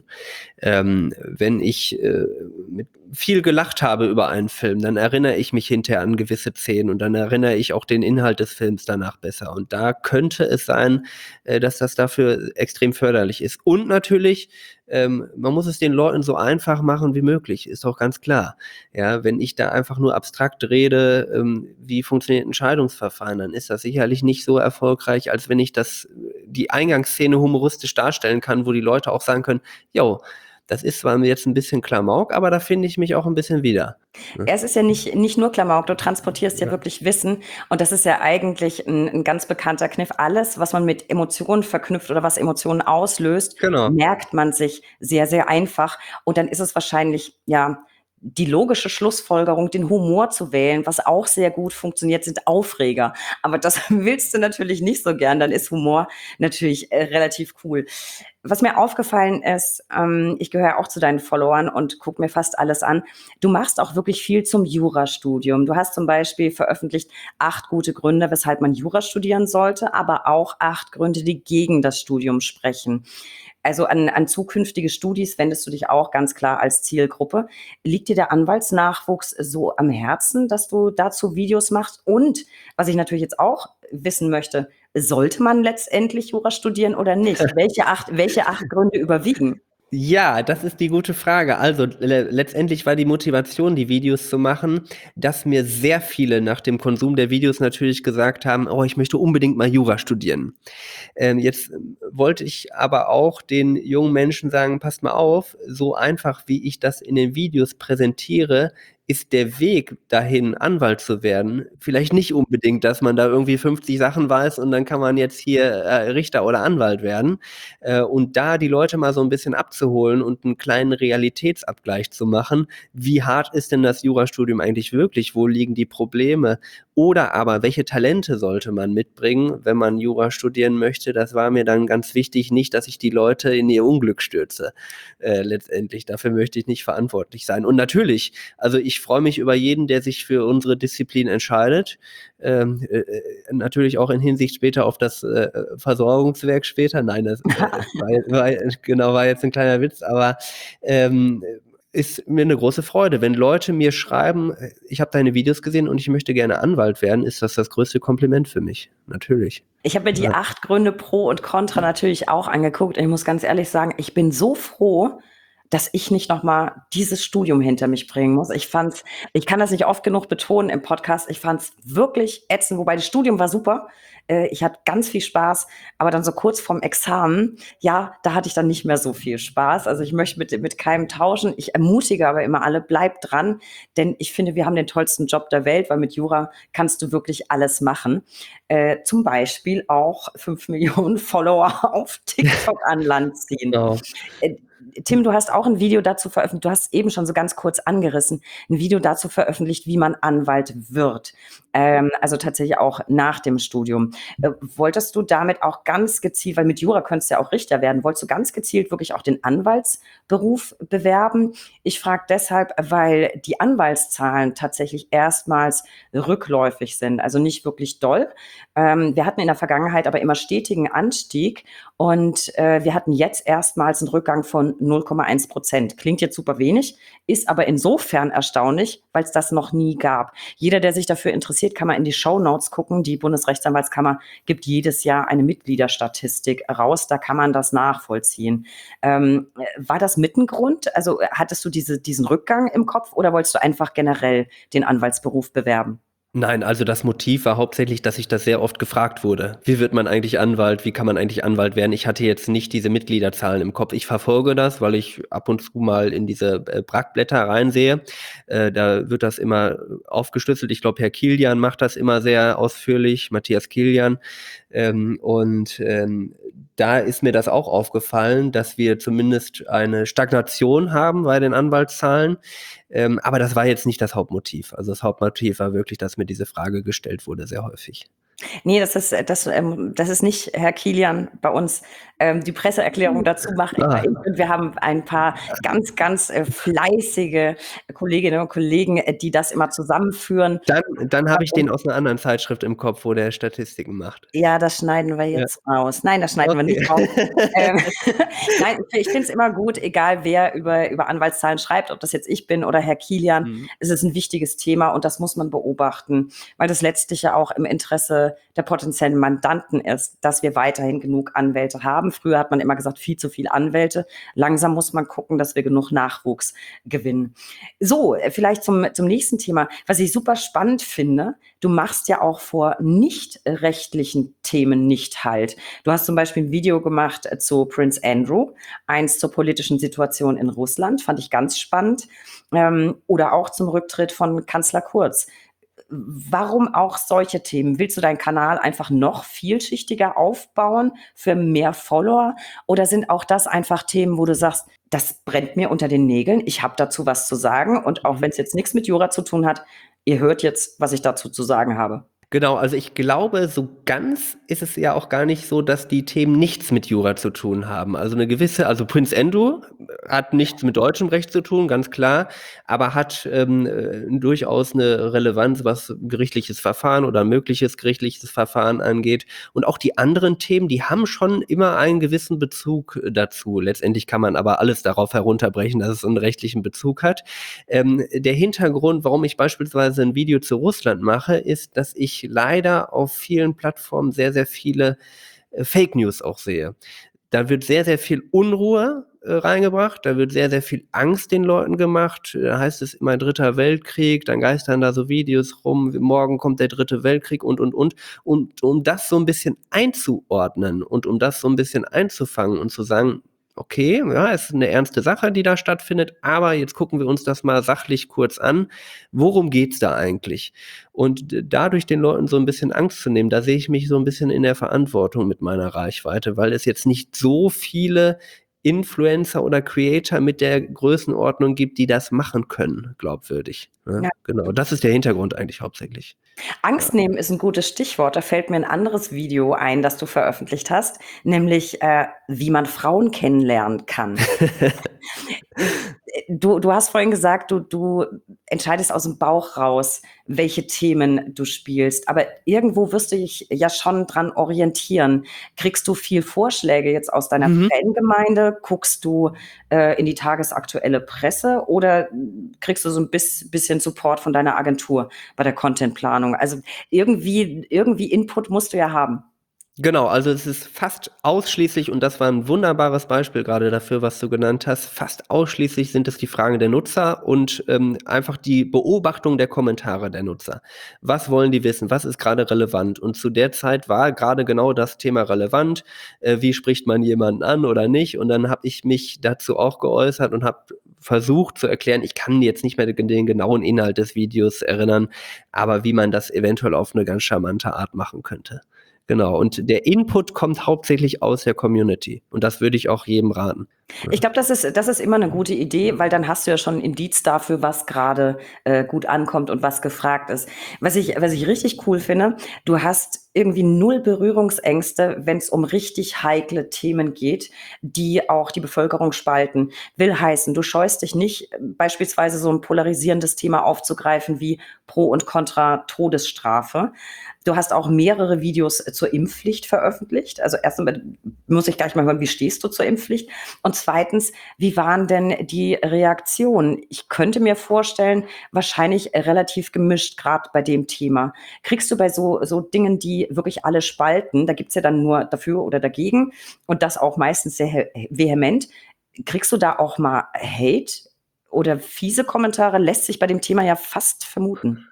Wenn ich mit viel gelacht habe über einen Film, dann erinnere ich mich hinterher an gewisse Szenen und dann erinnere ich auch den Inhalt des Films danach besser. Und da könnte es sein, dass das dafür extrem förderlich ist. Und natürlich, man muss es den Leuten so einfach machen wie möglich, ist doch ganz klar. Ja, wenn ich da einfach nur abstrakt rede, wie funktioniert ein Scheidungsverfahren, dann ist das sicherlich nicht so erfolgreich, als wenn ich die Eingangsszene humoristisch darstellen kann, wo die Leute auch sagen können, jo, das ist zwar jetzt ein bisschen Klamauk, aber da finde ich mich auch ein bisschen wieder. Ne? Es ist ja nicht nur Klamauk, du transportierst ja Ja. wirklich Wissen. Und das ist ja eigentlich ein ganz bekannter Kniff. Alles, was man mit Emotionen verknüpft oder was Emotionen auslöst, Genau. merkt man sich sehr, sehr einfach. Und dann ist es wahrscheinlich, ja, die logische Schlussfolgerung, den Humor zu wählen, was auch sehr gut funktioniert, sind Aufreger. Aber das willst du natürlich nicht so gern. Dann ist Humor natürlich relativ cool. Was mir aufgefallen ist, ich gehöre auch zu deinen Followern und gucke mir fast alles an. Du machst auch wirklich viel zum Jurastudium. Du hast zum Beispiel veröffentlicht 8 gute Gründe, weshalb man Jura studieren sollte, aber auch 8 Gründe, die gegen das Studium sprechen. Also an zukünftige Studis wendest du dich auch ganz klar als Zielgruppe. Liegt dir der Anwaltsnachwuchs so am Herzen, dass du dazu Videos machst? Und was ich natürlich jetzt auch wissen möchte, sollte man letztendlich Jura studieren oder nicht? Welche acht Gründe überwiegen? Ja, das ist die gute Frage. Also letztendlich war die Motivation, die Videos zu machen, dass mir sehr viele nach dem Konsum der Videos natürlich gesagt haben, oh, ich möchte unbedingt mal Jura studieren. Jetzt wollte ich aber auch den jungen Menschen sagen, passt mal auf, so einfach wie ich das in den Videos präsentiere, ist der Weg dahin, Anwalt zu werden, vielleicht nicht unbedingt, dass man da irgendwie 50 Sachen weiß und dann kann man jetzt hier Richter oder Anwalt werden. Und da die Leute mal so ein bisschen abzuholen und einen kleinen Realitätsabgleich zu machen, wie hart ist denn das Jurastudium eigentlich wirklich? Wo liegen die Probleme? Oder aber, welche Talente sollte man mitbringen, wenn man Jura studieren möchte? Das war mir dann ganz wichtig, nicht, dass ich die Leute in ihr Unglück stürze. Letztendlich, dafür möchte ich nicht verantwortlich sein. Und natürlich, also ich freue mich über jeden, der sich für unsere Disziplin entscheidet. Natürlich auch in Hinsicht später auf das Versorgungswerk später. Nein, das war jetzt ein kleiner Witz, aber ist mir eine große Freude. Wenn Leute mir schreiben, ich habe deine Videos gesehen und ich möchte gerne Anwalt werden, ist das größte Kompliment für mich. Natürlich. Ich habe mir die 8 Gründe pro und contra natürlich auch angeguckt. Und ich muss ganz ehrlich sagen, ich bin so froh, dass ich nicht nochmal dieses Studium hinter mich bringen muss. Ich kann das nicht oft genug betonen im Podcast, ich fand's wirklich ätzend, wobei das Studium war super. Ich hatte ganz viel Spaß, aber dann so kurz vorm Examen, ja, da hatte ich dann nicht mehr so viel Spaß. Also ich möchte mit keinem tauschen. Ich ermutige aber immer alle, bleibt dran, denn ich finde, wir haben den tollsten Job der Welt, weil mit Jura kannst du wirklich alles machen. Zum Beispiel auch 5 Millionen Follower auf TikTok an Land ziehen. Genau. Tim, du hast auch ein Video dazu veröffentlicht, du hast eben schon so ganz kurz angerissen, ein Video dazu veröffentlicht, wie man Anwalt wird. Also tatsächlich auch nach dem Studium. Wolltest du damit auch ganz gezielt, weil mit Jura könntest du ja auch Richter werden, wolltest du ganz gezielt wirklich auch den Anwaltsberuf bewerben? Ich frage deshalb, weil die Anwaltszahlen tatsächlich erstmals rückläufig sind, also nicht wirklich doll. Wir hatten in der Vergangenheit aber immer stetigen Anstieg und wir hatten jetzt erstmals einen Rückgang von 0,1%. Klingt jetzt super wenig, ist aber insofern erstaunlich, weil es das noch nie gab. Jeder, der sich dafür interessiert, kann mal in die Shownotes gucken. Die Bundesrechtsanwaltskammer gibt jedes Jahr eine Mitgliederstatistik raus. Da kann man das nachvollziehen. War das mit ein Grund? Also hattest du diesen Rückgang im Kopf oder wolltest du einfach generell den Anwaltsberuf bewerben? Nein, also das Motiv war hauptsächlich, dass ich das sehr oft gefragt wurde. Wie wird man eigentlich Anwalt? Wie kann man eigentlich Anwalt werden? Ich hatte jetzt nicht diese Mitgliederzahlen im Kopf. Ich verfolge das, weil ich ab und zu mal in diese Brackblätter reinsehe. Da wird das immer aufgeschlüsselt. Ich glaube, Herr Kilian macht das immer sehr ausführlich, Matthias Kilian. Da ist mir das auch aufgefallen, dass wir zumindest eine Stagnation haben bei den Anwaltszahlen. Aber das war jetzt nicht das Hauptmotiv. Also das Hauptmotiv war wirklich, dass mir diese Frage gestellt wurde, sehr häufig. Nee, das ist nicht Herr Kilian bei uns. Die Presseerklärung dazu mache immer ich. Und wir haben ein paar ganz fleißige Kolleginnen und Kollegen, die das immer zusammenführen. Dann habe ich den aus einer anderen Zeitschrift im Kopf, wo der Statistiken macht. Ja, das schneiden wir jetzt raus. Nein, das schneiden wir nicht raus. Nein, ich finde es immer gut, egal wer über Anwaltszahlen schreibt, ob das jetzt ich bin oder Herr Kilian. Es ist ein wichtiges Thema und das muss man beobachten, weil das letztlich ja auch im Interesse der potenziellen Mandanten ist, dass wir weiterhin genug Anwälte haben. Früher hat man immer gesagt, viel zu viele Anwälte. Langsam muss man gucken, dass wir genug Nachwuchs gewinnen. So, vielleicht zum nächsten Thema. Was ich super spannend finde, du machst ja auch vor nicht rechtlichen Themen nicht halt. Du hast zum Beispiel ein Video gemacht zu Prince Andrew, eins zur politischen Situation in Russland, fand ich ganz spannend. Oder auch zum Rücktritt von Kanzler Kurz. Warum auch solche Themen? Willst du deinen Kanal einfach noch vielschichtiger aufbauen für mehr Follower? Oder sind auch das einfach Themen, wo du sagst, das brennt mir unter den Nägeln, ich habe dazu was zu sagen und auch wenn es jetzt nichts mit Jura zu tun hat, ihr hört jetzt, was ich dazu zu sagen habe? Genau, also ich glaube, so ganz ist es ja auch gar nicht so, dass die Themen nichts mit Jura zu tun haben. Also also Prince Andrew hat nichts mit deutschem Recht zu tun, ganz klar, aber hat durchaus eine Relevanz, was gerichtliches Verfahren oder mögliches gerichtliches Verfahren angeht. Und auch die anderen Themen, die haben schon immer einen gewissen Bezug dazu. Letztendlich kann man aber alles darauf herunterbrechen, dass es einen rechtlichen Bezug hat. Der Hintergrund, warum ich beispielsweise ein Video zu Russland mache, ist, dass ich leider auf vielen Plattformen sehr, sehr viele Fake News auch sehe. Da wird sehr, sehr viel Unruhe reingebracht. Da wird sehr, sehr viel Angst den Leuten gemacht. Da heißt es immer Dritter Weltkrieg, dann geistern da so Videos rum, morgen kommt der Dritte Weltkrieg und. Und um das so ein bisschen einzuordnen und um das so ein bisschen einzufangen und zu sagen, okay, ja, es ist eine ernste Sache, die da stattfindet, aber jetzt gucken wir uns das mal sachlich kurz an. Worum geht's da eigentlich? Und dadurch den Leuten so ein bisschen Angst zu nehmen, da sehe ich mich so ein bisschen in der Verantwortung mit meiner Reichweite, weil es jetzt nicht so viele Influencer oder Creator mit der Größenordnung gibt, die das machen können, glaubwürdig. Ne? Ja. Genau, das ist der Hintergrund eigentlich hauptsächlich. Angst nehmen ist ein gutes Stichwort. Da fällt mir ein anderes Video ein, das du veröffentlicht hast, nämlich wie man Frauen kennenlernen kann. Du hast vorhin gesagt, du entscheidest aus dem Bauch raus, welche Themen du spielst. Aber irgendwo wirst du dich ja schon dran orientieren. Kriegst du viel Vorschläge jetzt aus deiner Fangemeinde? Guckst du in die tagesaktuelle Presse oder kriegst du so ein bisschen Support von deiner Agentur bei der Contentplanung? Also irgendwie Input musst du ja haben. Genau, also es ist fast ausschließlich, und das war ein wunderbares Beispiel gerade dafür, was du genannt hast, fast ausschließlich sind es die Fragen der Nutzer und einfach die Beobachtung der Kommentare der Nutzer. Was wollen die wissen? Was ist gerade relevant? Und zu der Zeit war gerade genau das Thema relevant. Wie spricht man jemanden an oder nicht? Und dann habe ich mich dazu auch geäußert und habe versucht zu erklären, ich kann jetzt nicht mehr den genauen Inhalt des Videos erinnern, aber wie man das eventuell auf eine ganz charmante Art machen könnte. Genau, und der Input kommt hauptsächlich aus der Community. Und das würde ich auch jedem raten. Ich glaube, das ist immer eine gute Idee, weil dann hast du ja schon ein Indiz dafür, was gerade gut ankommt und was gefragt ist. Was ich richtig cool finde, du hast irgendwie null Berührungsängste, wenn es um richtig heikle Themen geht, die auch die Bevölkerung spalten. Will heißen, du scheust dich nicht, beispielsweise so ein polarisierendes Thema aufzugreifen wie Pro und Contra Todesstrafe. Du hast auch mehrere Videos zur Impfpflicht veröffentlicht. Also erst einmal muss ich gleich mal hören, wie stehst du zur Impfpflicht? Und zweitens, wie waren denn die Reaktionen? Ich könnte mir vorstellen, wahrscheinlich relativ gemischt, gerade bei dem Thema. Kriegst du bei so Dingen, die wirklich alle spalten, da gibt's ja dann nur dafür oder dagegen und das auch meistens sehr vehement, kriegst du da auch mal Hate oder fiese Kommentare? Lässt sich bei dem Thema ja fast vermuten.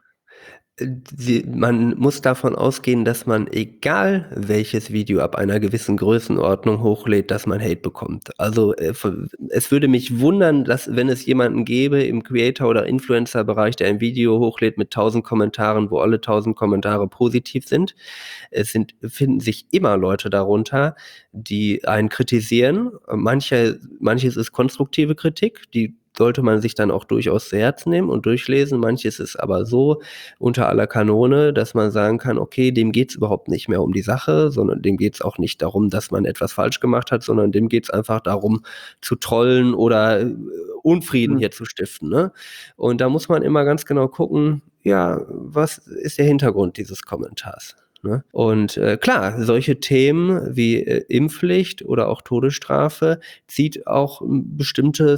Man muss davon ausgehen, dass man, egal welches Video ab einer gewissen Größenordnung hochlädt, dass man Hate bekommt. Also es würde mich wundern, dass, wenn es jemanden gäbe im Creator- oder Influencer-Bereich, der ein Video hochlädt mit 1000 Kommentaren, wo alle 1000 Kommentare positiv sind. Finden sich immer Leute darunter, die einen kritisieren. Manches ist konstruktive Kritik, die sollte man sich dann auch durchaus zu Herzen nehmen und durchlesen. Manches ist aber so unter aller Kanone, dass man sagen kann, okay, dem geht's überhaupt nicht mehr um die Sache, sondern dem geht's auch nicht darum, dass man etwas falsch gemacht hat, sondern dem geht's einfach darum, zu trollen oder Unfrieden hier zu stiften. Ne? Und da muss man immer ganz genau gucken, ja, was ist der Hintergrund dieses Kommentars? Ne? Und klar, solche Themen wie Impfpflicht oder auch Todesstrafe zieht auch bestimmte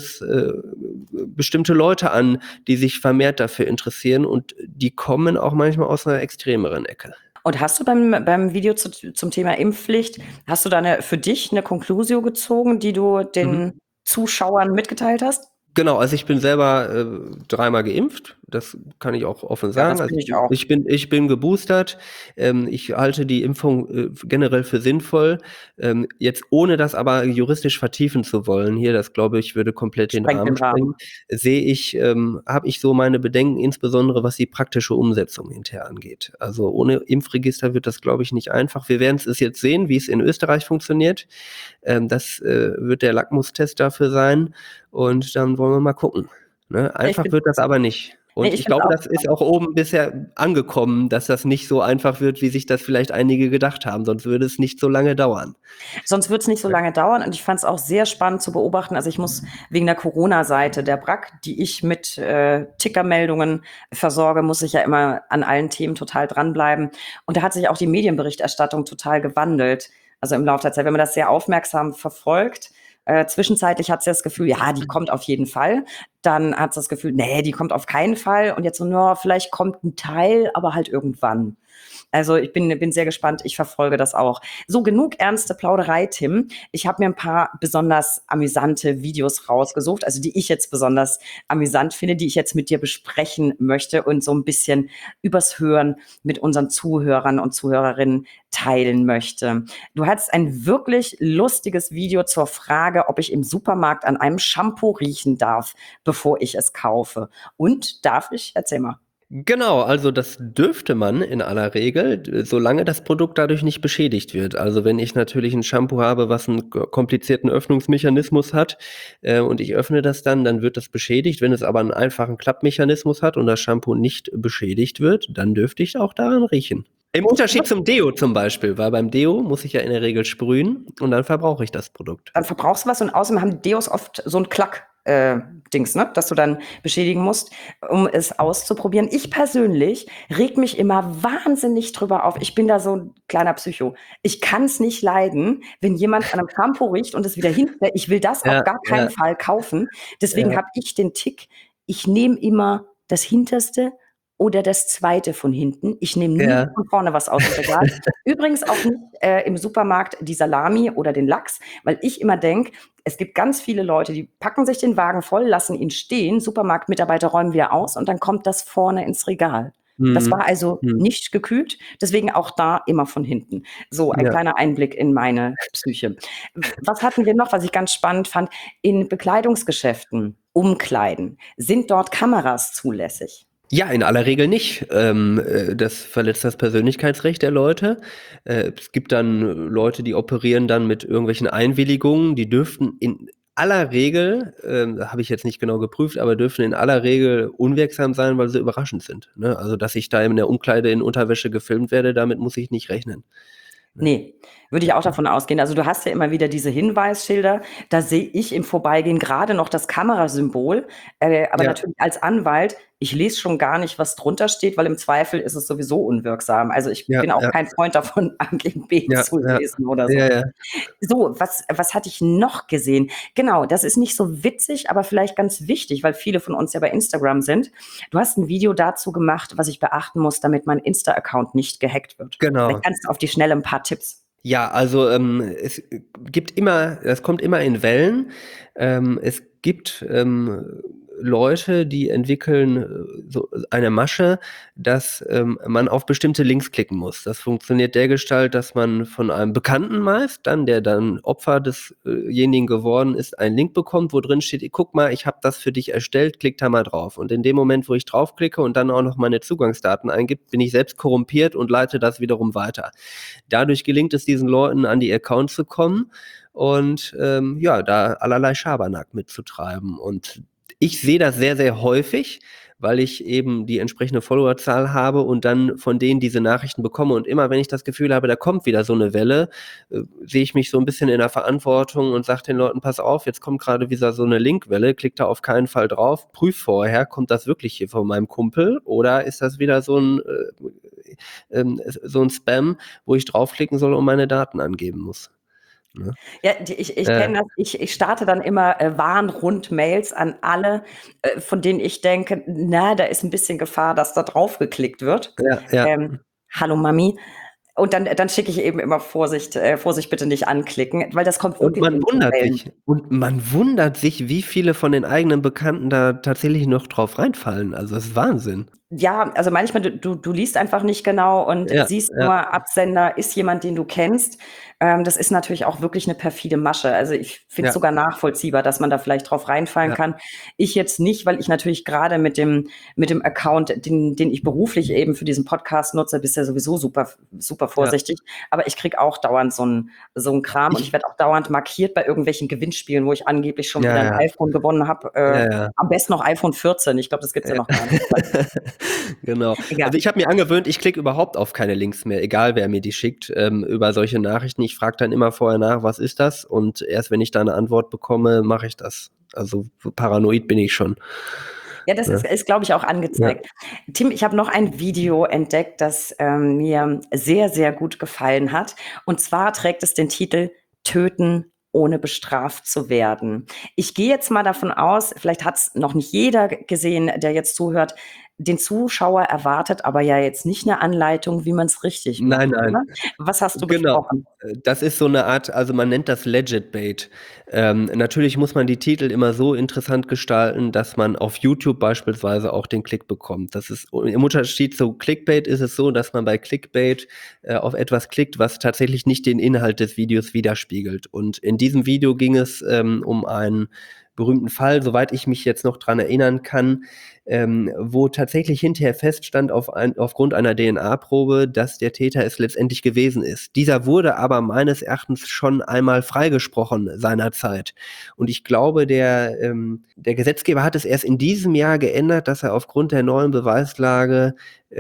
Leute an, die sich vermehrt dafür interessieren, und die kommen auch manchmal aus einer extremeren Ecke. Und hast du beim Video zum Thema Impfpflicht, hast du da für dich eine Conclusio gezogen, die du den Zuschauern mitgeteilt hast? Genau, also ich bin selber 3-mal geimpft, das kann ich auch offen Ja, sagen. das Also bin ich auch. ich bin geboostert. Ich halte die Impfung generell für sinnvoll. Jetzt ohne das aber juristisch vertiefen zu wollen, hier, das glaube ich, würde komplett den Sprengt Rahmen den Rahmen. sprengen, habe ich so meine Bedenken, insbesondere was die praktische Umsetzung hinterher angeht. Also ohne Impfregister wird das, glaube ich, nicht einfach. Wir werden es jetzt sehen, wie es in Österreich funktioniert. Das wird der Lackmustest dafür sein. Und dann wollen wir mal gucken. Ne? Einfach wird das aber nicht. Und Nee, ich ich finde glaube, es das ist auch oben bisher angekommen, dass das nicht so einfach wird, wie sich das vielleicht einige gedacht haben. Sonst würde es nicht so lange dauern. sonst wird es nicht so lange dauern. Und ich fand es auch sehr spannend zu beobachten. Also ich muss wegen der Corona-Seite der BRAC, die ich mit Tickermeldungen versorge, muss ich ja immer an allen Themen total dranbleiben. Und da hat sich auch die Medienberichterstattung total gewandelt. Also im Laufe der Zeit, wenn man das sehr aufmerksam verfolgt. Zwischenzeitlich hat sie das Gefühl, ja, die kommt auf jeden Fall. Dann hat sie das Gefühl, nee, die kommt auf keinen Fall. Und jetzt so, no, vielleicht kommt ein Teil, aber halt irgendwann. Also ich bin sehr gespannt, ich verfolge das auch. So, genug ernste Plauderei, Tim. Ich habe mir ein paar besonders amüsante Videos rausgesucht, also die ich jetzt besonders amüsant finde, die ich jetzt mit dir besprechen möchte und so ein bisschen übers Hören mit unseren Zuhörern und Zuhörerinnen teilen möchte. Du hattest ein wirklich lustiges Video zur Frage, ob ich im Supermarkt an einem Shampoo riechen darf, bevor ich es kaufe. Und darf ich? Erzähl mal. Genau, also das dürfte man in aller Regel, solange das Produkt dadurch nicht beschädigt wird. Also wenn ich natürlich ein Shampoo habe, was einen komplizierten Öffnungsmechanismus hat, und ich öffne das dann wird das beschädigt. Wenn es aber einen einfachen Klappmechanismus hat und das Shampoo nicht beschädigt wird, dann dürfte ich auch daran riechen. Im Unterschied zum Deo zum Beispiel, weil beim Deo muss ich ja in der Regel sprühen und dann verbrauche ich das Produkt. Dann verbrauchst du was und außerdem haben Deos oft so ein Klack. Dings, ne, dass du dann beschädigen musst, um es auszuprobieren. Ich persönlich reg mich immer wahnsinnig drüber auf. Ich bin da so ein kleiner Psycho. Ich kann es nicht leiden, wenn jemand an einem Shampoo riecht und es wieder hinfällt. Ich will das Ja, auf gar keinen ja, Fall kaufen. Deswegen ja, habe ich den Tick, ich nehme immer das Hinterste oder das Zweite von hinten. Ich nehme nie ja, von vorne was aus dem Regal. Übrigens auch nicht im Supermarkt die Salami oder den Lachs, weil ich immer denke, es gibt ganz viele Leute, die packen sich den Wagen voll, lassen ihn stehen, Supermarktmitarbeiter räumen wieder aus und dann kommt das vorne ins Regal. Das war mhm, also mhm, nicht gekühlt, deswegen auch da immer von hinten. So, ein ja. kleiner Einblick in meine Psyche. Was hatten wir noch, was ich ganz spannend fand? In Bekleidungsgeschäften, Umkleiden, sind dort Kameras zulässig? Ja, in aller Regel nicht. Das verletzt das Persönlichkeitsrecht der Leute. Es gibt dann Leute, die operieren dann mit irgendwelchen Einwilligungen. Die dürften in aller Regel, habe ich jetzt nicht genau geprüft, aber dürfen in aller Regel unwirksam sein, weil sie überraschend sind. Ne? Also, dass ich da in der Umkleide in Unterwäsche gefilmt werde, damit muss ich nicht rechnen. Ne? Nee, würde ich auch davon ausgehen. Also du hast ja immer wieder diese Hinweisschilder. Da sehe ich im Vorbeigehen gerade noch das Kamerasymbol. Aber Ja, natürlich als Anwalt, ich lese schon gar nicht, was drunter steht, weil im Zweifel ist es sowieso unwirksam. Also ich ja, bin auch ja, kein Freund davon, AGB ja, zu ja, lesen oder so. ja, ja. So, was hatte ich noch gesehen? Genau, das ist nicht so witzig, aber vielleicht ganz wichtig, weil viele von uns ja bei Instagram sind. Du hast ein Video dazu gemacht, was ich beachten muss, damit mein Insta-Account nicht gehackt wird. Vielleicht Genau. kannst du auf die Schnelle ein paar Tipps. Ja, also es gibt immer, das kommt immer in Wellen. Es gibt Leute, die entwickeln so eine Masche, dass man auf bestimmte Links klicken muss. Das funktioniert dergestalt, dass man von einem Bekannten meist, dann, der dann Opfer desjenigen geworden ist, einen Link bekommt, wo drin steht, guck mal, ich habe das für dich erstellt, klick da mal drauf. Und in dem Moment, wo ich draufklicke und dann auch noch meine Zugangsdaten eingibt, bin ich selbst korrumpiert und leite das wiederum weiter. Dadurch gelingt es diesen Leuten, an die Accounts zu kommen und ja, da allerlei Schabernack mitzutreiben. Und ich sehe das sehr, sehr häufig, weil ich eben die entsprechende Followerzahl habe und dann von denen diese Nachrichten bekomme. Und immer, wenn ich das Gefühl habe, da kommt wieder so eine Welle, sehe ich mich so ein bisschen in der Verantwortung und sage den Leuten, pass auf, jetzt kommt gerade wieder so eine Linkwelle, klick da auf keinen Fall drauf, prüf vorher, kommt das wirklich hier von meinem Kumpel oder ist das wieder so ein Spam, wo ich draufklicken soll und meine Daten angeben muss. Ne? Ja, ich kenne das. Ich starte dann immer Warnrund-Mails an alle, von denen ich denke, na, da ist ein bisschen Gefahr, dass da drauf geklickt wird. Ja, ja. Hallo Mami. Und dann schicke ich eben immer Vorsicht bitte nicht anklicken, weil das kommt Und wirklich man in so wundert Wellen. sich. Und man wundert sich, wie viele von den eigenen Bekannten da tatsächlich noch drauf reinfallen. Also das ist Wahnsinn. Ja, also manchmal, du liest einfach nicht genau und Ja, siehst ja, nur, Absender ist jemand, den du kennst. Das ist natürlich auch wirklich eine perfide Masche. Also ich finde es ja, sogar nachvollziehbar, dass man da vielleicht drauf reinfallen ja, kann. Ich jetzt nicht, weil ich natürlich gerade mit dem Account, den ich beruflich eben für diesen Podcast nutze, bist ja sowieso super, super ja. vorsichtig. Aber ich krieg auch dauernd so ein Kram und ich Ich, werde auch dauernd markiert bei irgendwelchen Gewinnspielen, wo ich angeblich schon wieder ja, ein ja, iPhone gewonnen habe. ja, ja. Am besten noch iPhone 14. Ich glaube, das gibt's ja Ja. noch gar nicht. Genau. Egal. Also ich habe mir angewöhnt, ich klicke überhaupt auf keine Links mehr, egal wer mir die schickt, über solche Nachrichten. Ich frage dann immer vorher nach, was ist das? Und erst wenn ich da eine Antwort bekomme, mache ich das. Also so paranoid bin ich schon. Ja, das ist, Ne? ist glaube ich, auch Ja. angezeigt. Tim, ich habe noch ein Video entdeckt, das mir sehr, sehr gut gefallen hat. Und zwar trägt es den Titel Töten ohne bestraft zu werden. Ich gehe jetzt mal davon aus, vielleicht hat es noch nicht jeder gesehen, der jetzt zuhört. Den Zuschauer erwartet aber ja jetzt nicht eine Anleitung, wie man es richtig macht, Nein, nein. oder? Was hast du Genau. besprochen? Das ist so eine Art, also man nennt das Legit Bait. Natürlich muss man die Titel immer so interessant gestalten, dass man auf YouTube beispielsweise auch den Klick bekommt. Das ist im Unterschied zu Clickbait ist es so, dass man bei Clickbait auf etwas klickt, was tatsächlich nicht den Inhalt des Videos widerspiegelt. Und in diesem Video ging es um einen berühmten Fall, soweit ich mich jetzt noch dran erinnern kann, wo tatsächlich hinterher feststand aufgrund einer DNA-Probe, dass der Täter es letztendlich gewesen ist. Dieser wurde aber meines Erachtens schon einmal freigesprochen seinerzeit. Und ich glaube, der Gesetzgeber hat es erst in diesem Jahr geändert, dass er aufgrund der neuen Beweislage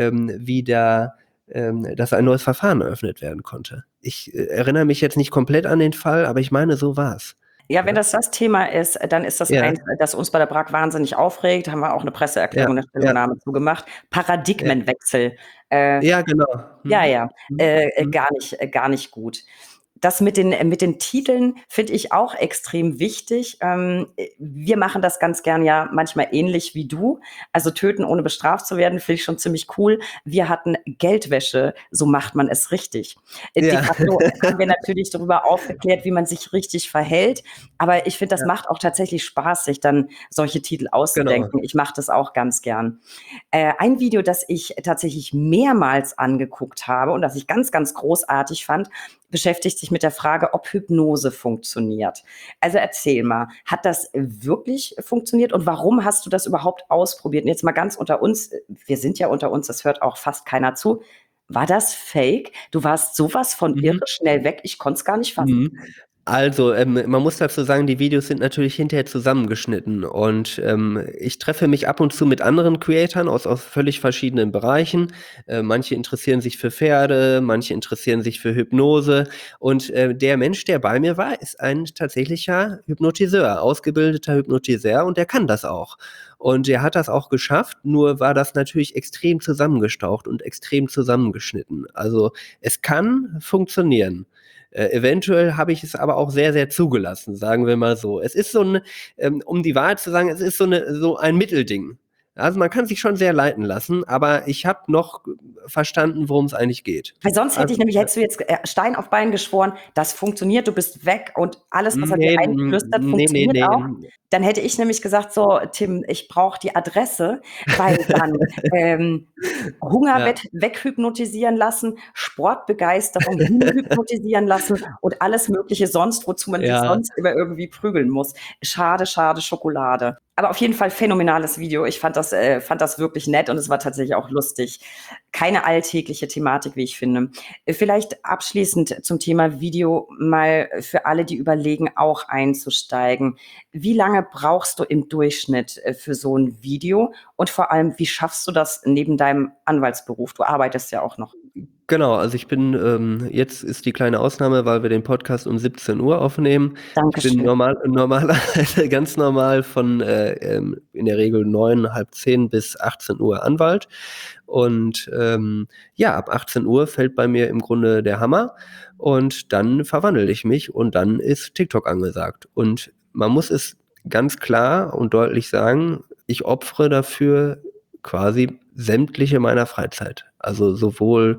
wieder dass ein neues Verfahren eröffnet werden konnte. Ich erinnere mich jetzt nicht komplett an den Fall, aber ich meine, so war's. Ja, wenn das Thema ist, dann ist das Ja, eins, das uns bei der BRAG wahnsinnig aufregt. Haben wir auch eine ja, Presseerklärung, eine ja, Stellungnahme zu gemacht. ja. Paradigmenwechsel. Äh, Ja, genau. ja, Mhm. ja, Mhm. Mhm. gar nicht gut. Das mit den Titeln finde ich auch extrem wichtig. Wir machen das ganz gern ja manchmal ähnlich wie du. Also töten ohne bestraft zu werden, finde ich schon ziemlich cool. Wir hatten Geldwäsche, so macht man es richtig. De Ja. facto haben wir natürlich darüber aufgeklärt, wie man sich richtig verhält. Aber ich finde, das Ja, macht auch tatsächlich Spaß, sich dann solche Titel genau. auszudenken. Ich mache das auch ganz gern. Ein Video, das ich tatsächlich mehrmals angeguckt habe und das ich ganz, ganz großartig fand, beschäftigt sich mit der Frage, ob Hypnose funktioniert. Also erzähl mal, hat das wirklich funktioniert und warum hast du das überhaupt ausprobiert? Und jetzt mal ganz unter uns, wir sind ja unter uns, das hört auch fast keiner zu. War das fake? Du warst sowas von irre Mhm. schnell weg, ich konnte es gar nicht fassen. Mhm. Also, man muss dazu sagen, die Videos sind natürlich hinterher zusammengeschnitten und ich treffe mich ab und zu mit anderen Creatoren aus völlig verschiedenen Bereichen. Manche interessieren sich für Pferde, manche interessieren sich für Hypnose und der Mensch, der bei mir war, ist ein tatsächlicher Hypnotiseur, ausgebildeter Hypnotiseur und der kann das auch. Und der hat das auch geschafft, nur war das natürlich extrem zusammengestaucht und extrem zusammengeschnitten. Also es kann funktionieren. Eventuell habe ich es aber auch sehr, sehr zugelassen, sagen wir mal so. Es ist so ein, um die Wahrheit zu sagen, es ist so ein Mittelding. Also man kann sich schon sehr leiten lassen, aber ich habe noch verstanden, worum es eigentlich geht. Weil sonst Also, hättest du jetzt Stein auf Bein geschworen, das funktioniert, du bist weg und alles, was er dir nee, einflüstert, nee, funktioniert auch. nee. Dann hätte ich nämlich gesagt, so, Tim, ich brauche die Adresse, weil dann Hunger Ja, weghypnotisieren lassen, Sportbegeisterung hinhypnotisieren lassen und alles Mögliche sonst, wozu man sich ja, sonst immer irgendwie prügeln muss. Schade, schade, Schokolade. Aber auf jeden Fall phänomenales Video. Ich fand das wirklich nett und es war tatsächlich auch lustig. Keine alltägliche Thematik, wie ich finde. Vielleicht abschließend zum Thema Video mal für alle, die überlegen, auch einzusteigen. Wie lange brauchst du im Durchschnitt für so ein Video? Und vor allem, wie schaffst du das neben deinem Anwaltsberuf? Du arbeitest ja auch noch. genau. Also ich bin, jetzt ist die kleine Ausnahme, weil wir den Podcast um 17 Uhr aufnehmen. Ich bin Dankeschön. normalerweise ganz normal von in der Regel 9, halb 10 bis 18 Uhr Anwalt. Und ja, ab 18 Uhr fällt bei mir im Grunde der Hammer und dann verwandle ich mich und dann ist TikTok angesagt. Und man muss es ganz klar und deutlich sagen, ich opfere dafür quasi sämtliche meiner Freizeit. Also sowohl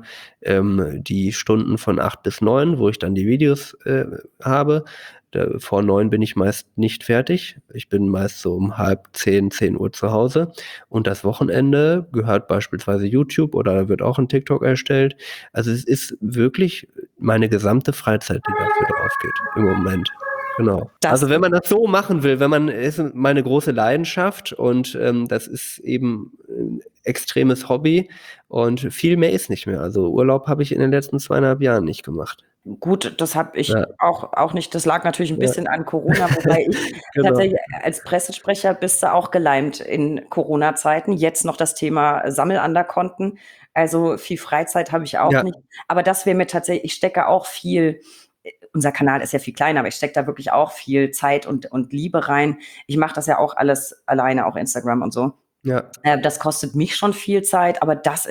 die Stunden von 8 bis 9, wo ich dann die Videos habe. Vor 9 bin ich meist nicht fertig. Ich bin meist so um halb 10, 10 Uhr zu Hause. Und das Wochenende gehört beispielsweise YouTube oder da wird auch ein TikTok erstellt. Also es ist wirklich meine gesamte Freizeit, die dafür drauf geht im Moment. Genau. Das Also wenn man das so machen will, ist meine große Leidenschaft und das ist eben ein extremes Hobby und viel mehr ist nicht mehr. Also Urlaub habe ich in den letzten 2,5 Jahren nicht gemacht. Gut, das habe ich Ja, auch nicht. Das lag natürlich ein ja, bisschen an Corona, wobei ich genau. tatsächlich als Pressesprecher bist du auch geleimt in Corona-Zeiten. Jetzt noch das Thema Sammelanderkonten. Also viel Freizeit habe ich auch Ja, nicht. Aber das wäre mir tatsächlich, ich stecke auch viel, unser Kanal ist ja viel kleiner, aber ich stecke da wirklich auch viel Zeit und Liebe rein. Ich mache das ja auch alles alleine, auch Instagram und so. ja. Das kostet mich schon viel Zeit, aber das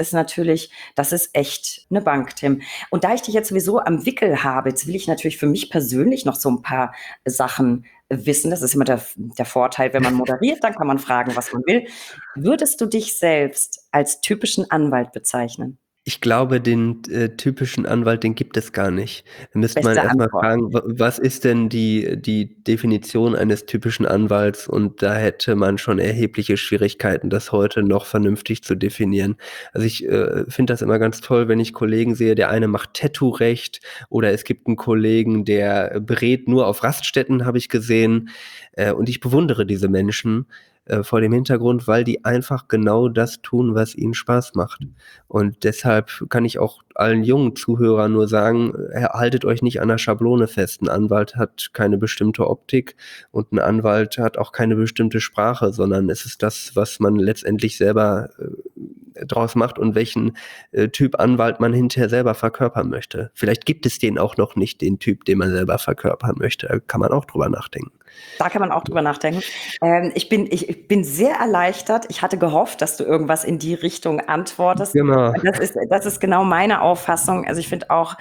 ist echt eine Bank, Tim. Und da ich dich jetzt sowieso am Wickel habe, jetzt will ich natürlich für mich persönlich noch so ein paar Sachen wissen. Das ist immer der Vorteil, wenn man moderiert, dann kann man fragen, was man will. Würdest du dich selbst als typischen Anwalt bezeichnen? Ich glaube, den typischen Anwalt, den gibt es gar nicht. Da müsste man Beste erstmal Antwort. fragen, was ist denn die Definition eines typischen Anwalts? Und da hätte man schon erhebliche Schwierigkeiten, das heute noch vernünftig zu definieren. Also ich finde das immer ganz toll, wenn ich Kollegen sehe, der eine macht Tattoo-Recht oder es gibt einen Kollegen, der berät nur auf Raststätten, habe ich gesehen. Und ich bewundere diese Menschen vor dem Hintergrund, weil die einfach genau das tun, was ihnen Spaß macht. Und deshalb kann ich auch allen jungen Zuhörern nur sagen, haltet euch nicht an der Schablone fest. Ein Anwalt hat keine bestimmte Optik und ein Anwalt hat auch keine bestimmte Sprache, sondern es ist das, was man letztendlich selber draus macht und welchen Typ Anwalt man hinterher selber verkörpern möchte. Vielleicht gibt es den auch noch nicht, den Typ, den man selber verkörpern möchte. Da kann man auch drüber nachdenken. Da kann man auch drüber nachdenken. Ich bin sehr erleichtert. Ich hatte gehofft, dass du irgendwas in die Richtung antwortest. Genau. Das ist genau meine Auffassung. Also ich finde auch,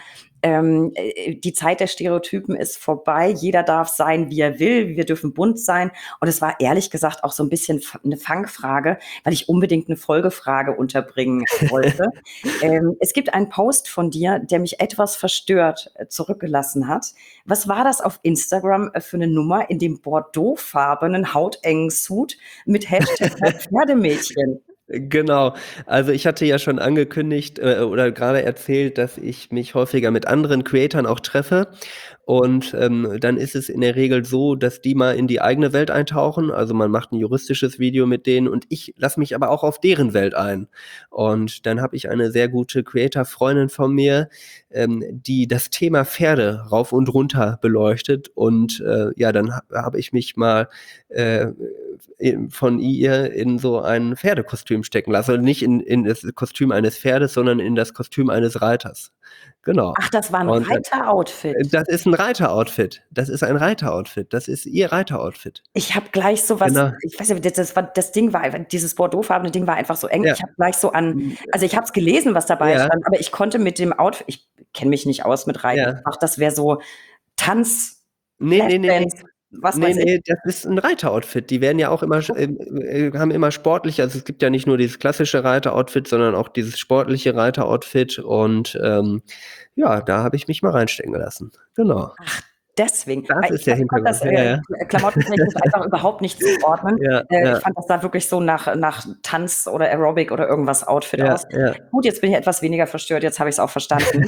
die Zeit der Stereotypen ist vorbei. Jeder darf sein, wie er will. Wir dürfen bunt sein. Und es war ehrlich gesagt auch so ein bisschen eine Fangfrage, weil ich unbedingt eine Folgefrage unterbringen wollte. Es gibt einen Post von dir, der mich etwas verstört zurückgelassen hat. Was war das auf Instagram für eine Nummer in dem bordeauxfarbenen, hautengen Suit mit Hashtag Pferdemädchen? Genau. Also ich hatte ja schon angekündigt oder gerade erzählt, dass ich mich häufiger mit anderen Creatoren auch treffe. Und dann ist es in der Regel so, dass die mal in die eigene Welt eintauchen. Also man macht ein juristisches Video mit denen und ich lasse mich aber auch auf deren Welt ein. Und dann habe ich eine sehr gute Creator-Freundin von mir, die das Thema Pferde rauf und runter beleuchtet. Und ja, dann habe ich mich mal von ihr in so ein Pferdekostüm stecken lassen. Also nicht in das Kostüm eines Pferdes, sondern in das Kostüm eines Reiters. Genau. Ach, das war ein Und Reiteroutfit. das ist ein Reiteroutfit. Das ist ein Reiteroutfit. Das ist ihr Reiteroutfit. Ich habe gleich so was, Genau. ich weiß nicht, das Ding war einfach, dieses bordeauxfarbene Ding war einfach so eng. Ja. Ich habe gleich so an, also ich habe es gelesen, was dabei Ja. stand, aber ich konnte mit dem Outfit, ich kenne mich nicht aus mit Reiten. Ja. Ich dachte, das wäre so Tanz, Nee, nee, nee, nee. Flashdance, was Nee, weiß ich. nee, das ist ein Reiteroutfit. Die werden ja auch immer, haben immer sportlich, also es gibt ja nicht nur dieses klassische Reiteroutfit, sondern auch dieses sportliche Reiteroutfit und ja, da habe ich mich mal reinstecken lassen. Genau. Ach, deswegen. Das Weil ist der ich konnte das Hintergrund. Ja, ja. klamottentechnisch einfach überhaupt nicht zuordnen. Ja, Ich ja, fand das sah wirklich so nach Tanz oder Aerobic oder irgendwas Outfit ja, aus. ja. Gut, jetzt bin ich etwas weniger verstört, jetzt habe ich es auch verstanden.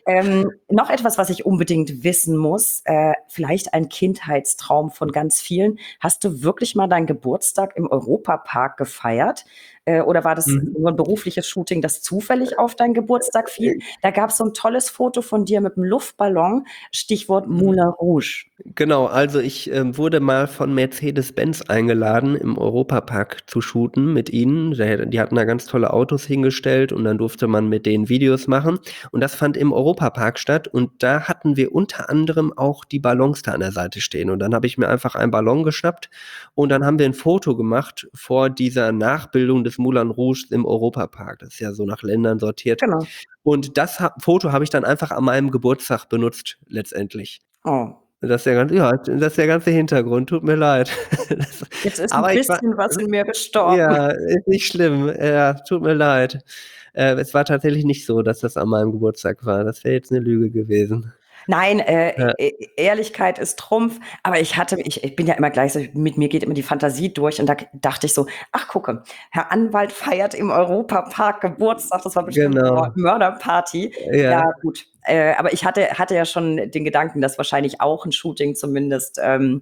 Noch etwas, was ich unbedingt wissen muss, vielleicht ein Kindheitstraum von ganz vielen. Hast du wirklich mal deinen Geburtstag im Europapark gefeiert? Oder war das Mhm. nur ein berufliches Shooting, das zufällig auf deinen Geburtstag fiel? Da gab es so ein tolles Foto von dir mit einem Luftballon, Stichwort Moulin Rouge. Genau, also ich wurde mal von Mercedes-Benz eingeladen, im Europapark zu shooten mit ihnen. Die hatten da ganz tolle Autos hingestellt und dann durfte man mit denen Videos machen. Und das fand im Europapark statt und da hatten wir unter anderem auch die Ballons da an der Seite stehen. Und dann habe ich mir einfach einen Ballon geschnappt und dann haben wir ein Foto gemacht vor dieser Nachbildung des Moulin Rouge im Europapark. Das ist ja so nach Ländern sortiert. Genau. Und das Foto habe ich dann einfach an meinem Geburtstag benutzt, letztendlich. Oh. Das ist der ganze Hintergrund. Tut mir leid. Jetzt ist ein Aber ich war bisschen was in mir gestorben. ja, ist nicht schlimm. Ja, tut mir leid. Es war tatsächlich nicht so, dass das an meinem Geburtstag war. Das wäre jetzt 'ne Lüge gewesen. Nein, Ja, Ehrlichkeit ist Trumpf, aber ich bin ja immer gleich so, mit mir geht immer die Fantasie durch und da dachte ich so: „Ach gucke, Herr Anwalt feiert im Europapark Geburtstag, das war bestimmt 'ne genau. Mörderparty." Ja. Ja gut, aber ich hatte ja schon den Gedanken, dass wahrscheinlich auch 'n Shooting zumindest,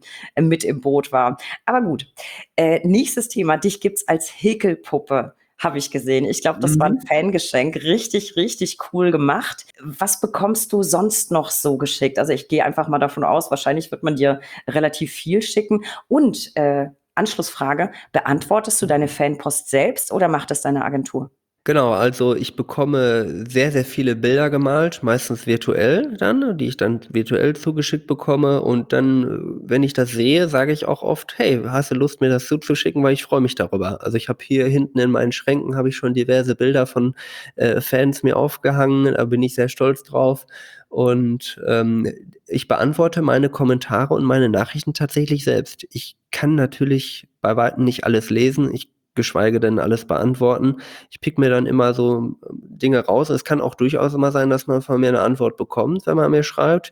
mit im Boot war. Aber gut, nächstes Thema, dich gibt's als Häkelpuppe, habe ich gesehen. Ich glaube, das war ein Mhm. Fangeschenk. Richtig, richtig cool gemacht. Was bekommst du sonst noch so geschickt? Also, ich gehe einfach mal davon aus, wahrscheinlich wird man dir relativ viel schicken. Und, Anschlussfrage, beantwortest du deine Fanpost selbst oder macht das deine Agentur? Genau, also ich bekomme sehr, sehr viele Bilder gemalt, meistens virtuell dann, die ich dann virtuell zugeschickt bekomme. Und dann, wenn ich das sehe, sage ich auch oft, hey, hast du Lust, mir das zuzuschicken, weil ich freue mich darüber. Also ich habe hier hinten in meinen Schränken habe ich schon diverse Bilder von Fans mir aufgehangen, da bin ich sehr stolz drauf. Und ich beantworte meine Kommentare und meine Nachrichten tatsächlich selbst. Ich kann natürlich bei weitem nicht alles lesen. Ich geschweige denn alles beantworten. Ich pick mir dann immer so Dinge raus. Es kann auch durchaus immer sein, dass man von mir eine Antwort bekommt, wenn man mir schreibt.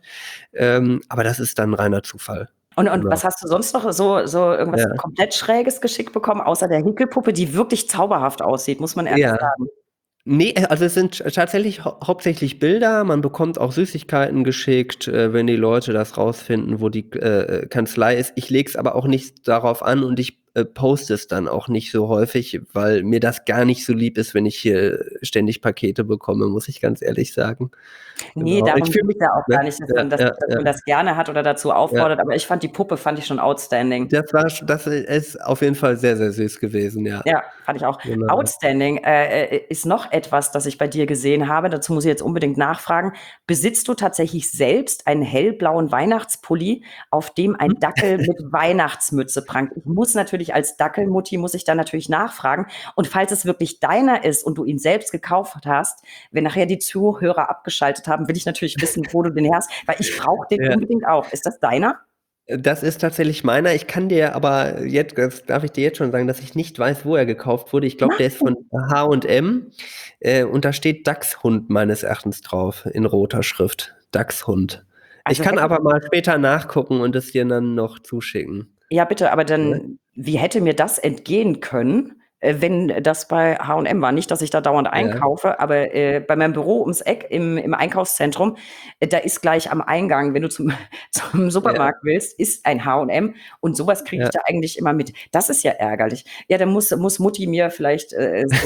Aber das ist dann reiner Zufall. Und Genau. was hast du sonst noch so irgendwas Ja. komplett Schräges geschickt bekommen, außer der Häkelpuppe, die wirklich zauberhaft aussieht, muss man ehrlich Ja. sagen. Nee, also es sind tatsächlich hauptsächlich Bilder. Man bekommt auch Süßigkeiten geschickt, wenn die Leute das rausfinden, wo die Kanzlei ist. Ich lege es aber auch nicht darauf an und ich poste es dann auch nicht so häufig, weil mir das gar nicht so lieb ist, wenn ich hier ständig Pakete bekomme, muss ich ganz ehrlich sagen. Nee, Genau. Ich darum fühle geht's mich, ja auch ne? gar nicht, dass Ja, man das ja, dass ja, man das gerne hat oder dazu ja. auffordert, aber ich fand die Puppe fand ich schon outstanding. Das ist auf jeden Fall sehr, sehr süß gewesen, ja. Ja, fand ich auch. Genau. Outstanding, ist noch etwas, das ich bei dir gesehen habe. Dazu muss ich jetzt unbedingt nachfragen. Besitzt du tatsächlich selbst einen hellblauen Weihnachtspulli, auf dem ein Dackel mit Weihnachtsmütze prangt? Ich muss natürlich als Dackelmutti muss ich dann natürlich nachfragen. Und falls es wirklich deiner ist und du ihn selbst gekauft hast, wenn nachher die Zuhörer abgeschaltet haben, will ich natürlich wissen, wo du den her hast, weil ich brauche den Ja. unbedingt auch. Ist das deiner? Das ist tatsächlich meiner. Ich kann dir aber jetzt, das darf ich dir jetzt schon sagen, dass ich nicht weiß, wo er gekauft wurde. Ich glaube, der ist von H&M und da steht Dachshund meines Erachtens drauf in roter Schrift. Dachshund. Ich Also kann hätte aber mal später nachgucken und es dir dann noch zuschicken. Ja, bitte, aber Ne? dann, wie hätte mir das entgehen können, wenn das bei H&M war? Nicht, dass ich da dauernd Ja, einkaufe, aber bei meinem Büro ums Eck im Einkaufszentrum, da ist gleich am Eingang, wenn du zum, zum ja, Supermarkt willst, ist ein H&M und sowas kriege ich ja. da eigentlich immer mit. Das ist ja ärgerlich. Ja, dann muss Mutti mir vielleicht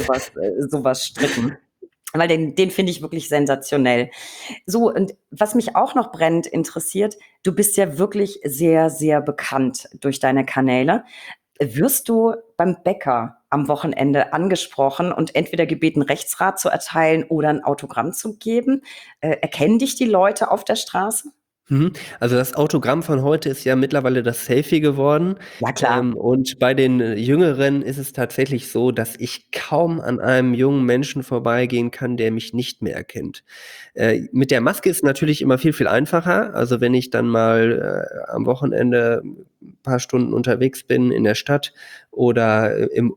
sowas stricken. Weil den finde ich wirklich sensationell. So, und was mich auch noch brennend interessiert, du bist ja wirklich sehr, sehr bekannt durch deine Kanäle. Wirst du beim Bäcker am Wochenende angesprochen und entweder gebeten, Rechtsrat zu erteilen oder ein Autogramm zu geben? Erkennen dich die Leute auf der Straße? Mhm. Also das Autogramm von heute ist ja mittlerweile das Selfie geworden. Ja, klar. Und bei den Jüngeren ist es tatsächlich so, dass ich kaum an einem jungen Menschen vorbeigehen kann, der mich nicht mehr erkennt. Mit der Maske ist natürlich immer viel, viel einfacher. Also wenn ich dann mal am Wochenende ein paar Stunden unterwegs bin in der Stadt oder im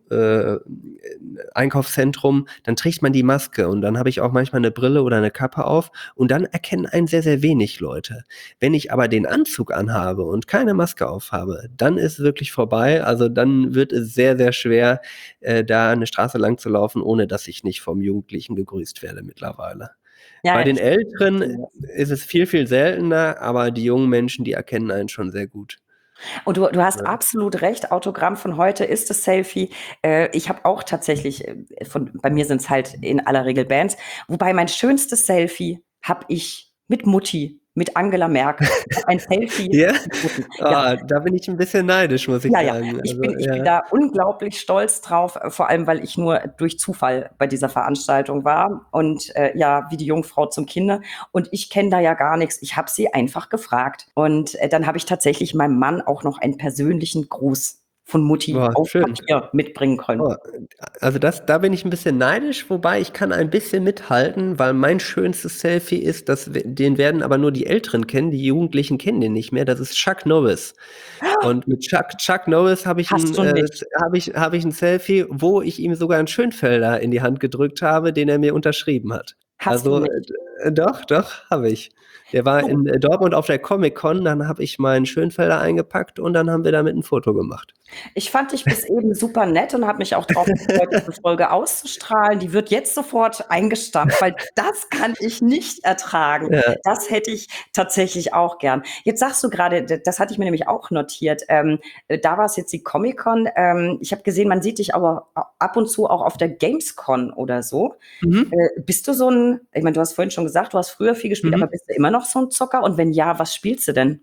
Einkaufszentrum, dann trägt man die Maske und dann habe ich auch manchmal eine Brille oder eine Kappe auf und dann erkennen einen sehr, sehr wenig Leute. Wenn ich aber den Anzug anhabe und keine Maske aufhabe, dann ist wirklich vorbei. Also dann wird es sehr, sehr schwer, da eine Straße lang zu laufen, ohne dass ich nicht vom Jugendlichen gegrüßt werde mittlerweile. Bei Ja, den ich Älteren ist es viel, viel seltener, aber die jungen Menschen, die erkennen einen schon sehr gut. Und du hast Ja. absolut recht, Autogramm von heute ist das Selfie. Ich habe auch tatsächlich, bei mir sind es halt in aller Regel Bands, wobei mein schönstes Selfie habe ich mit Mutti, mit Angela Merkel. Ich habe ein Selfie Ja? mit Mutti. Ja, Da bin ich ein bisschen neidisch, muss ich ja, ja. sagen. Ich Also, bin ja, da unglaublich stolz drauf, vor allem, weil ich nur durch Zufall bei dieser Veranstaltung war und ja, wie die Jungfrau zum Kinde. Und ich kenne da ja gar nichts. Ich habe sie einfach gefragt. Und dann habe ich tatsächlich meinem Mann auch noch einen persönlichen Gruß von Mutti boah, auf schön. Papier mitbringen können. Oh, also da bin ich ein bisschen neidisch, wobei ich kann ein bisschen mithalten, weil mein schönstes Selfie ist, den werden aber nur die Älteren kennen, die Jugendlichen kennen den nicht mehr. Das ist Chuck Norris. Und mit Chuck Norris habe ich Hast ein du nicht? habe ich ein Selfie, wo ich ihm sogar einen Schönfelder in die Hand gedrückt habe, den er mir unterschrieben hat. Hast du Also, nicht? doch, habe ich. Der war Du, in Dortmund auf der Comic-Con, dann habe ich meinen Schönfelder eingepackt und dann haben wir damit ein Foto gemacht. ich fand dich bis eben super nett und habe mich auch drauf gefreut, diese Folge auszustrahlen. Die wird jetzt sofort eingestampft, weil das kann ich nicht ertragen. Ja, Das hätte ich tatsächlich auch gern. Jetzt sagst du gerade, das hatte ich mir nämlich auch notiert. Da war es jetzt die Comic-Con. Ich habe gesehen, man sieht dich aber ab und zu auch auf der Gamescon oder so. mhm, Bist du so ein, ich meine, du hast vorhin schon gesagt, du hast früher viel gespielt, aber mhm. bist du immer noch so ein Zocker? Und wenn ja, was spielst du denn?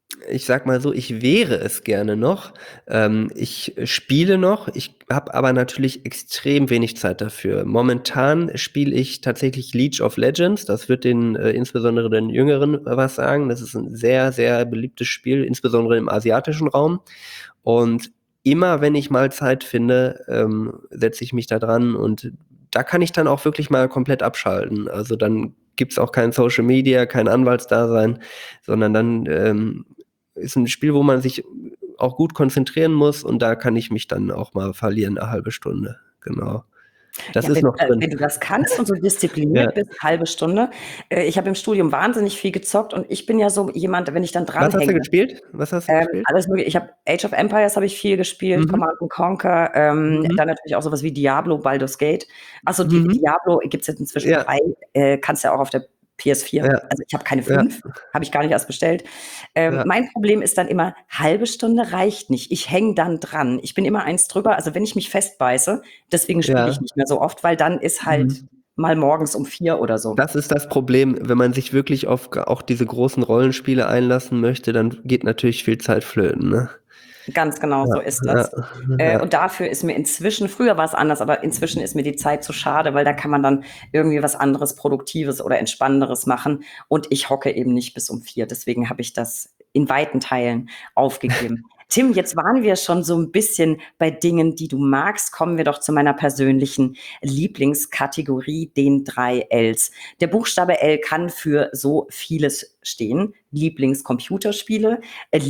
Ich sag mal so, ich wäre es gerne noch. Ich spiele noch, ich habe aber natürlich extrem wenig Zeit dafür. Momentan spiele ich tatsächlich League of Legends. Das wird insbesondere den Jüngeren was sagen. Das ist ein sehr, sehr beliebtes Spiel, insbesondere im asiatischen Raum. Und immer, wenn ich mal Zeit finde, setze ich mich da dran und da kann ich dann auch wirklich mal komplett abschalten. Also dann gibt's auch kein Social Media, kein Anwaltsdasein, sondern dann ist ein Spiel, wo man sich auch gut konzentrieren muss und da kann ich mich dann auch mal verlieren, eine halbe Stunde. Genau. Das Ja, ist noch drin. wenn du das kannst und so diszipliniert Ja. bist, halbe Stunde. Ich habe im Studium wahnsinnig viel gezockt und ich bin ja so jemand, wenn ich dann Was hast du dranhänge, gespielt? Was hast du gespielt? alles mögliche. Ich habe Age of Empires habe ich viel gespielt, Mhm. Command and Conquer, Mhm. dann natürlich auch sowas wie Diablo, Baldur's Gate. Achso, Mhm. Diablo gibt's jetzt inzwischen Ja, 3, kannst ja auch auf der PS4. ja, Also ich habe keine ja, 5, habe ich gar nicht erst bestellt. ja. Mein Problem ist dann immer, halbe Stunde reicht nicht. Ich hänge dann dran. Ich bin immer eins drüber. Also wenn ich mich festbeiße, deswegen spiele ich Ja. nicht mehr so oft, weil dann ist halt Mhm. mal morgens um 4 oder so. Das ist das Problem, wenn man sich wirklich auf auch diese großen Rollenspiele einlassen möchte, dann geht natürlich viel Zeit flöten, ne? Ganz genau, Ja, so ist ja, das. ja. Und dafür ist mir inzwischen, früher war es anders, aber inzwischen ist mir die Zeit zu schade, weil da kann man dann irgendwie was anderes Produktives oder Entspannenderes machen. Und ich hocke eben nicht bis um 4. Deswegen habe ich das in weiten Teilen aufgegeben. Tim, jetzt waren wir schon so ein bisschen bei Dingen, die du magst. Kommen wir doch zu meiner persönlichen Lieblingskategorie, den 3 Ls. Der Buchstabe L kann für so vieles stehen. Lieblingscomputerspiele,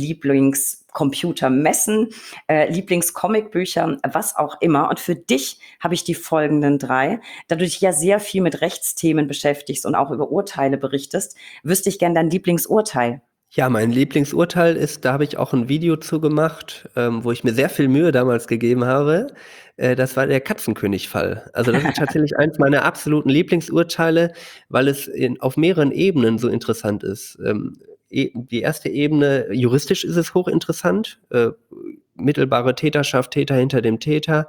Lieblingscomputermessen, Lieblingscomicbücher, was auch immer. Und für dich habe ich die folgenden 3. Da du dich ja sehr viel mit Rechtsthemen beschäftigst und auch über Urteile berichtest, wüsste ich gern dein Lieblingsurteil. Ja, mein Lieblingsurteil ist, da habe ich auch ein Video zu gemacht, wo ich mir sehr viel Mühe damals gegeben habe. Das war der Katzenkönig-Fall. Also das ist tatsächlich eins meiner absoluten Lieblingsurteile, weil es auf mehreren Ebenen so interessant ist. Die erste Ebene, juristisch ist es hochinteressant. Mittelbare Täterschaft, Täter hinter dem Täter.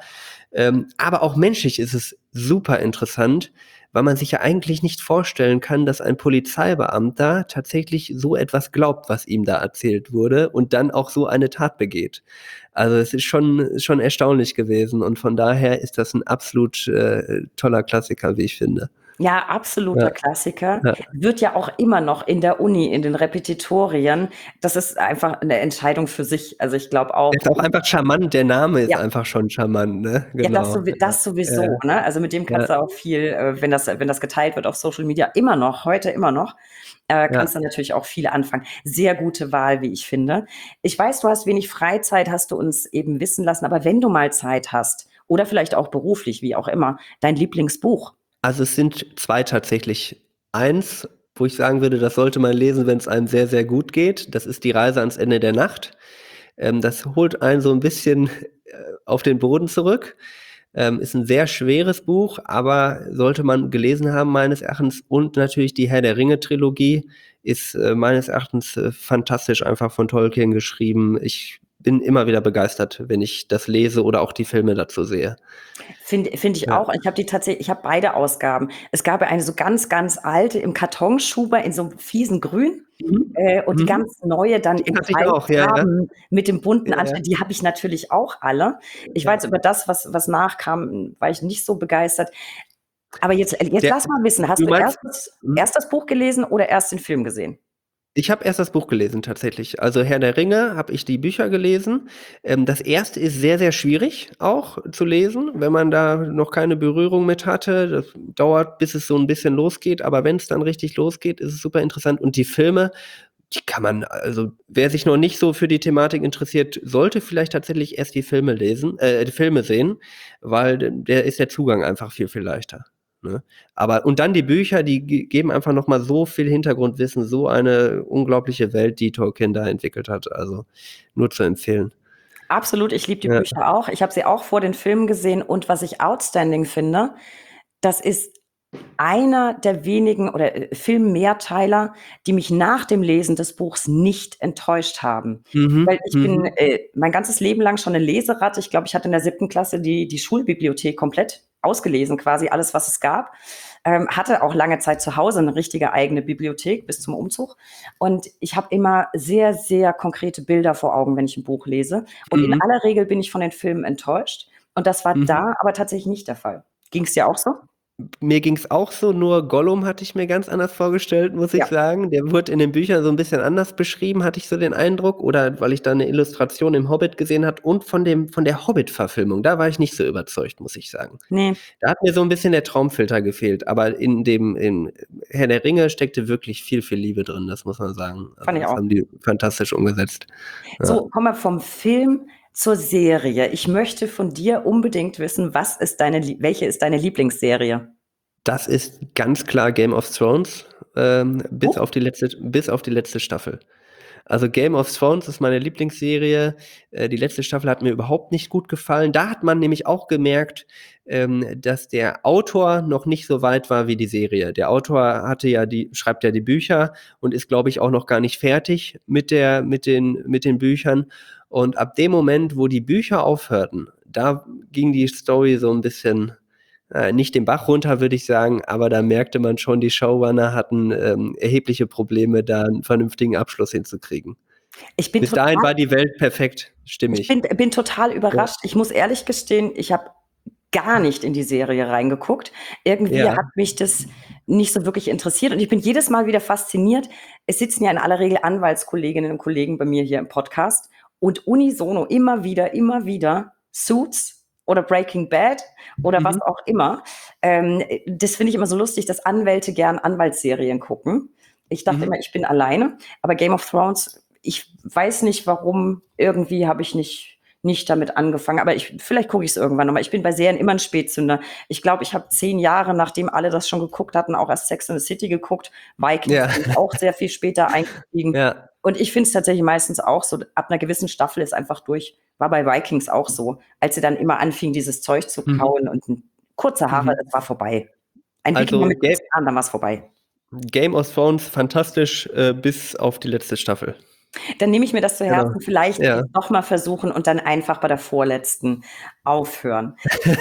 Aber auch menschlich ist es super interessant, weil man sich ja eigentlich nicht vorstellen kann, dass ein Polizeibeamter tatsächlich so etwas glaubt, was ihm da erzählt wurde und dann auch so eine Tat begeht. Also es ist schon erstaunlich gewesen und von daher ist das ein absolut toller Klassiker, wie ich finde. Ja, absoluter Ja, Klassiker. ja. Wird ja auch immer noch in der Uni, in den Repetitorien. Das ist einfach eine Entscheidung für sich. Also ich glaube auch, Ist auch einfach charmant, der Name ist ja, einfach schon charmant, ne? ja, Genau. das Ja, sowieso, ne? Also mit dem ja, kannst du auch viel, wenn das geteilt wird auf Social Media, immer noch, heute immer noch, ja. kannst du natürlich auch viel anfangen. Sehr gute Wahl, wie ich finde. Ich weiß, du hast wenig Freizeit, hast du uns eben wissen lassen, aber wenn du mal Zeit hast oder vielleicht auch beruflich, wie auch immer, dein Lieblingsbuch. Also es sind zwei tatsächlich. Eins, wo ich sagen würde, das sollte man lesen, wenn es einem sehr, sehr gut geht. Das ist Die Reise ans Ende der Nacht. Das holt einen so ein bisschen auf den Boden zurück. Ist ein sehr schweres Buch, aber sollte man gelesen haben, meines Erachtens. Und natürlich die Herr der Ringe-Trilogie ist meines Erachtens fantastisch einfach von Tolkien geschrieben. Ich bin immer wieder begeistert, wenn ich das lese oder auch die Filme dazu sehe. Finde ich Ja. auch. Ich habe die tatsächlich, ich habe beide Ausgaben. Es gab ja eine so ganz, ganz alte im Kartonschuber in so einem fiesen Grün. Mhm. Und die Mhm. ganz neue dann Die in hatte ich auch, ja, ja. Farben mit dem bunten Ja, ja. Anstrich, die habe ich natürlich auch alle. Ich Ja. weiß, über das, was nachkam, war ich nicht so begeistert. Aber jetzt Der lass mal wissen, hast Du du meinst mhm. erst das Buch gelesen oder erst den Film gesehen? Ich habe erst das Buch gelesen tatsächlich. Also Herr der Ringe habe ich die Bücher gelesen. Das erste ist sehr, sehr schwierig auch zu lesen, wenn man da noch keine Berührung mit hatte. Das dauert, bis es so ein bisschen losgeht, aber wenn es dann richtig losgeht, ist es super interessant. Und die Filme, die kann man also wer sich noch nicht so für die Thematik interessiert, sollte vielleicht tatsächlich erst die Filme sehen, weil der ist der Zugang einfach viel, viel leichter, ne? Aber und dann die Bücher, die geben einfach noch mal so viel Hintergrundwissen, so eine unglaubliche Welt, die Tolkien da entwickelt hat. Also, nur zu empfehlen. Absolut, ich liebe die Ja. Bücher auch. Ich habe sie auch vor den Filmen gesehen und was ich outstanding finde, das ist einer der wenigen oder Filmmehrteiler, die mich nach dem Lesen des Buchs nicht enttäuscht haben. Weil Mhm, ich bin mhm. mein ganzes Leben lang schon 'ne Leseratte. Ich glaube, ich hatte in der 7. Klasse die Schulbibliothek komplett. ausgelesen quasi, alles, was es gab. Hatte auch lange Zeit zu Hause eine richtige eigene Bibliothek bis zum Umzug. Und ich habe immer sehr, sehr konkrete Bilder vor Augen, wenn ich ein Buch lese. Und in aller Regel bin ich von den Filmen enttäuscht. Und das war da aber tatsächlich nicht der Fall. Ging es dir auch so? Mir ging es auch so, nur Gollum hatte ich mir ganz anders vorgestellt, muss ich sagen. Der wurde in den Büchern so ein bisschen anders beschrieben, hatte ich so den Eindruck. Oder weil ich da eine Illustration im Hobbit gesehen habe und von der Hobbit-Verfilmung. Da war ich nicht so überzeugt, muss ich sagen. Nee. Da hat mir so ein bisschen der Traumfilter gefehlt. Aber in Herr der Ringe steckte wirklich viel, viel Liebe drin, das muss man sagen. Also Fand ich das auch. haben die fantastisch umgesetzt. Ja. So, kommen wir vom Film zur Serie. Ich möchte von dir unbedingt wissen, welche ist deine Lieblingsserie? Das ist ganz klar Game of Thrones, bis auf die letzte Staffel. Also Game of Thrones ist meine Lieblingsserie. Die letzte Staffel hat mir überhaupt nicht gut gefallen. Da hat man nämlich auch gemerkt, dass der Autor noch nicht so weit war wie die Serie. Der Autor schreibt ja die Bücher und ist, glaube ich, auch noch gar nicht fertig mit den Büchern. Und ab dem Moment, wo die Bücher aufhörten, da ging die Story so ein bisschen nicht den Bach runter, würde ich sagen, aber da merkte man schon, die Showrunner hatten erhebliche Probleme, da einen vernünftigen Abschluss hinzukriegen. Bis dahin war die Welt perfekt, stimmig. Ich bin total überrascht. Ich muss ehrlich gestehen, ich habe gar nicht in die Serie reingeguckt. Irgendwie hat mich das nicht so wirklich interessiert und ich bin jedes Mal wieder fasziniert. Es sitzen ja in aller Regel Anwaltskolleginnen und Kollegen bei mir hier im Podcast und unisono immer wieder Suits oder Breaking Bad oder was auch immer. Das finde ich immer so lustig, dass Anwälte gern Anwaltsserien gucken. Ich dachte immer, ich bin alleine. Aber Game of Thrones, ich weiß nicht warum, irgendwie habe ich nicht damit angefangen. Aber vielleicht gucke ich es irgendwann nochmal. Ich bin bei Serien immer ein Spätzünder. Ich glaube, ich habe 10 Jahre, nachdem alle das schon geguckt hatten, auch erst Sex and the City geguckt. Vikings bin ich auch sehr viel später eingestiegen. Ja. Und ich finde es tatsächlich meistens auch so, ab einer gewissen Staffel ist einfach durch. War bei Vikings auch so. Als sie dann immer anfingen, dieses Zeug zu kauen und kurze Haare, das war vorbei. Ein Wikinger mit kurzen Haaren, dann war es vorbei. Game of Thrones, fantastisch, bis auf die letzte Staffel. Dann nehme ich mir das zu Herzen, vielleicht noch mal versuchen und dann einfach bei der vorletzten aufhören.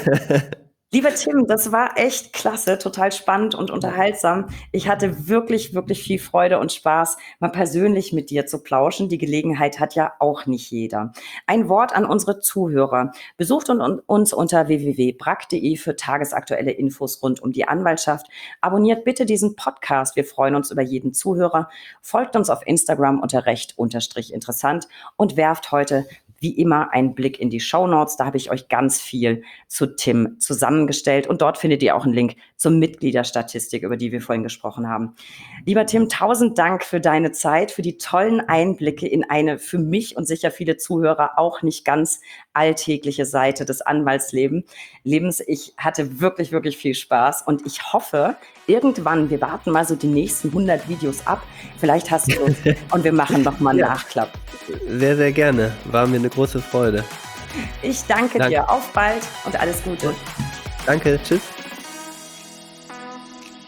Lieber Tim, das war echt klasse, total spannend und unterhaltsam. Ich hatte wirklich, wirklich viel Freude und Spaß, mal persönlich mit dir zu plauschen. Die Gelegenheit hat ja auch nicht jeder. Ein Wort an unsere Zuhörer. Besucht uns unter www.brack.de für tagesaktuelle Infos rund um die Anwaltschaft. Abonniert bitte diesen Podcast. Wir freuen uns über jeden Zuhörer. Folgt uns auf Instagram unter recht_interessant und werft heute wie immer einen Blick in die Shownotes. Da habe ich euch ganz viel zu Tim zusammengestellt und dort findet ihr auch einen Link zur Mitgliederstatistik, über die wir vorhin gesprochen haben. Lieber Tim, 1000 Dank für deine Zeit, für die tollen Einblicke in eine für mich und sicher viele Zuhörer auch nicht ganz alltägliche Seite des Anwaltslebens. Ich hatte wirklich, wirklich viel Spaß und ich hoffe, irgendwann, wir warten mal so die nächsten 100 Videos ab, vielleicht hast du und wir machen noch mal einen Nachklapp. Sehr, sehr gerne. War mir eine große Freude. Ich danke dir. Auf bald und alles Gute. Danke. Tschüss.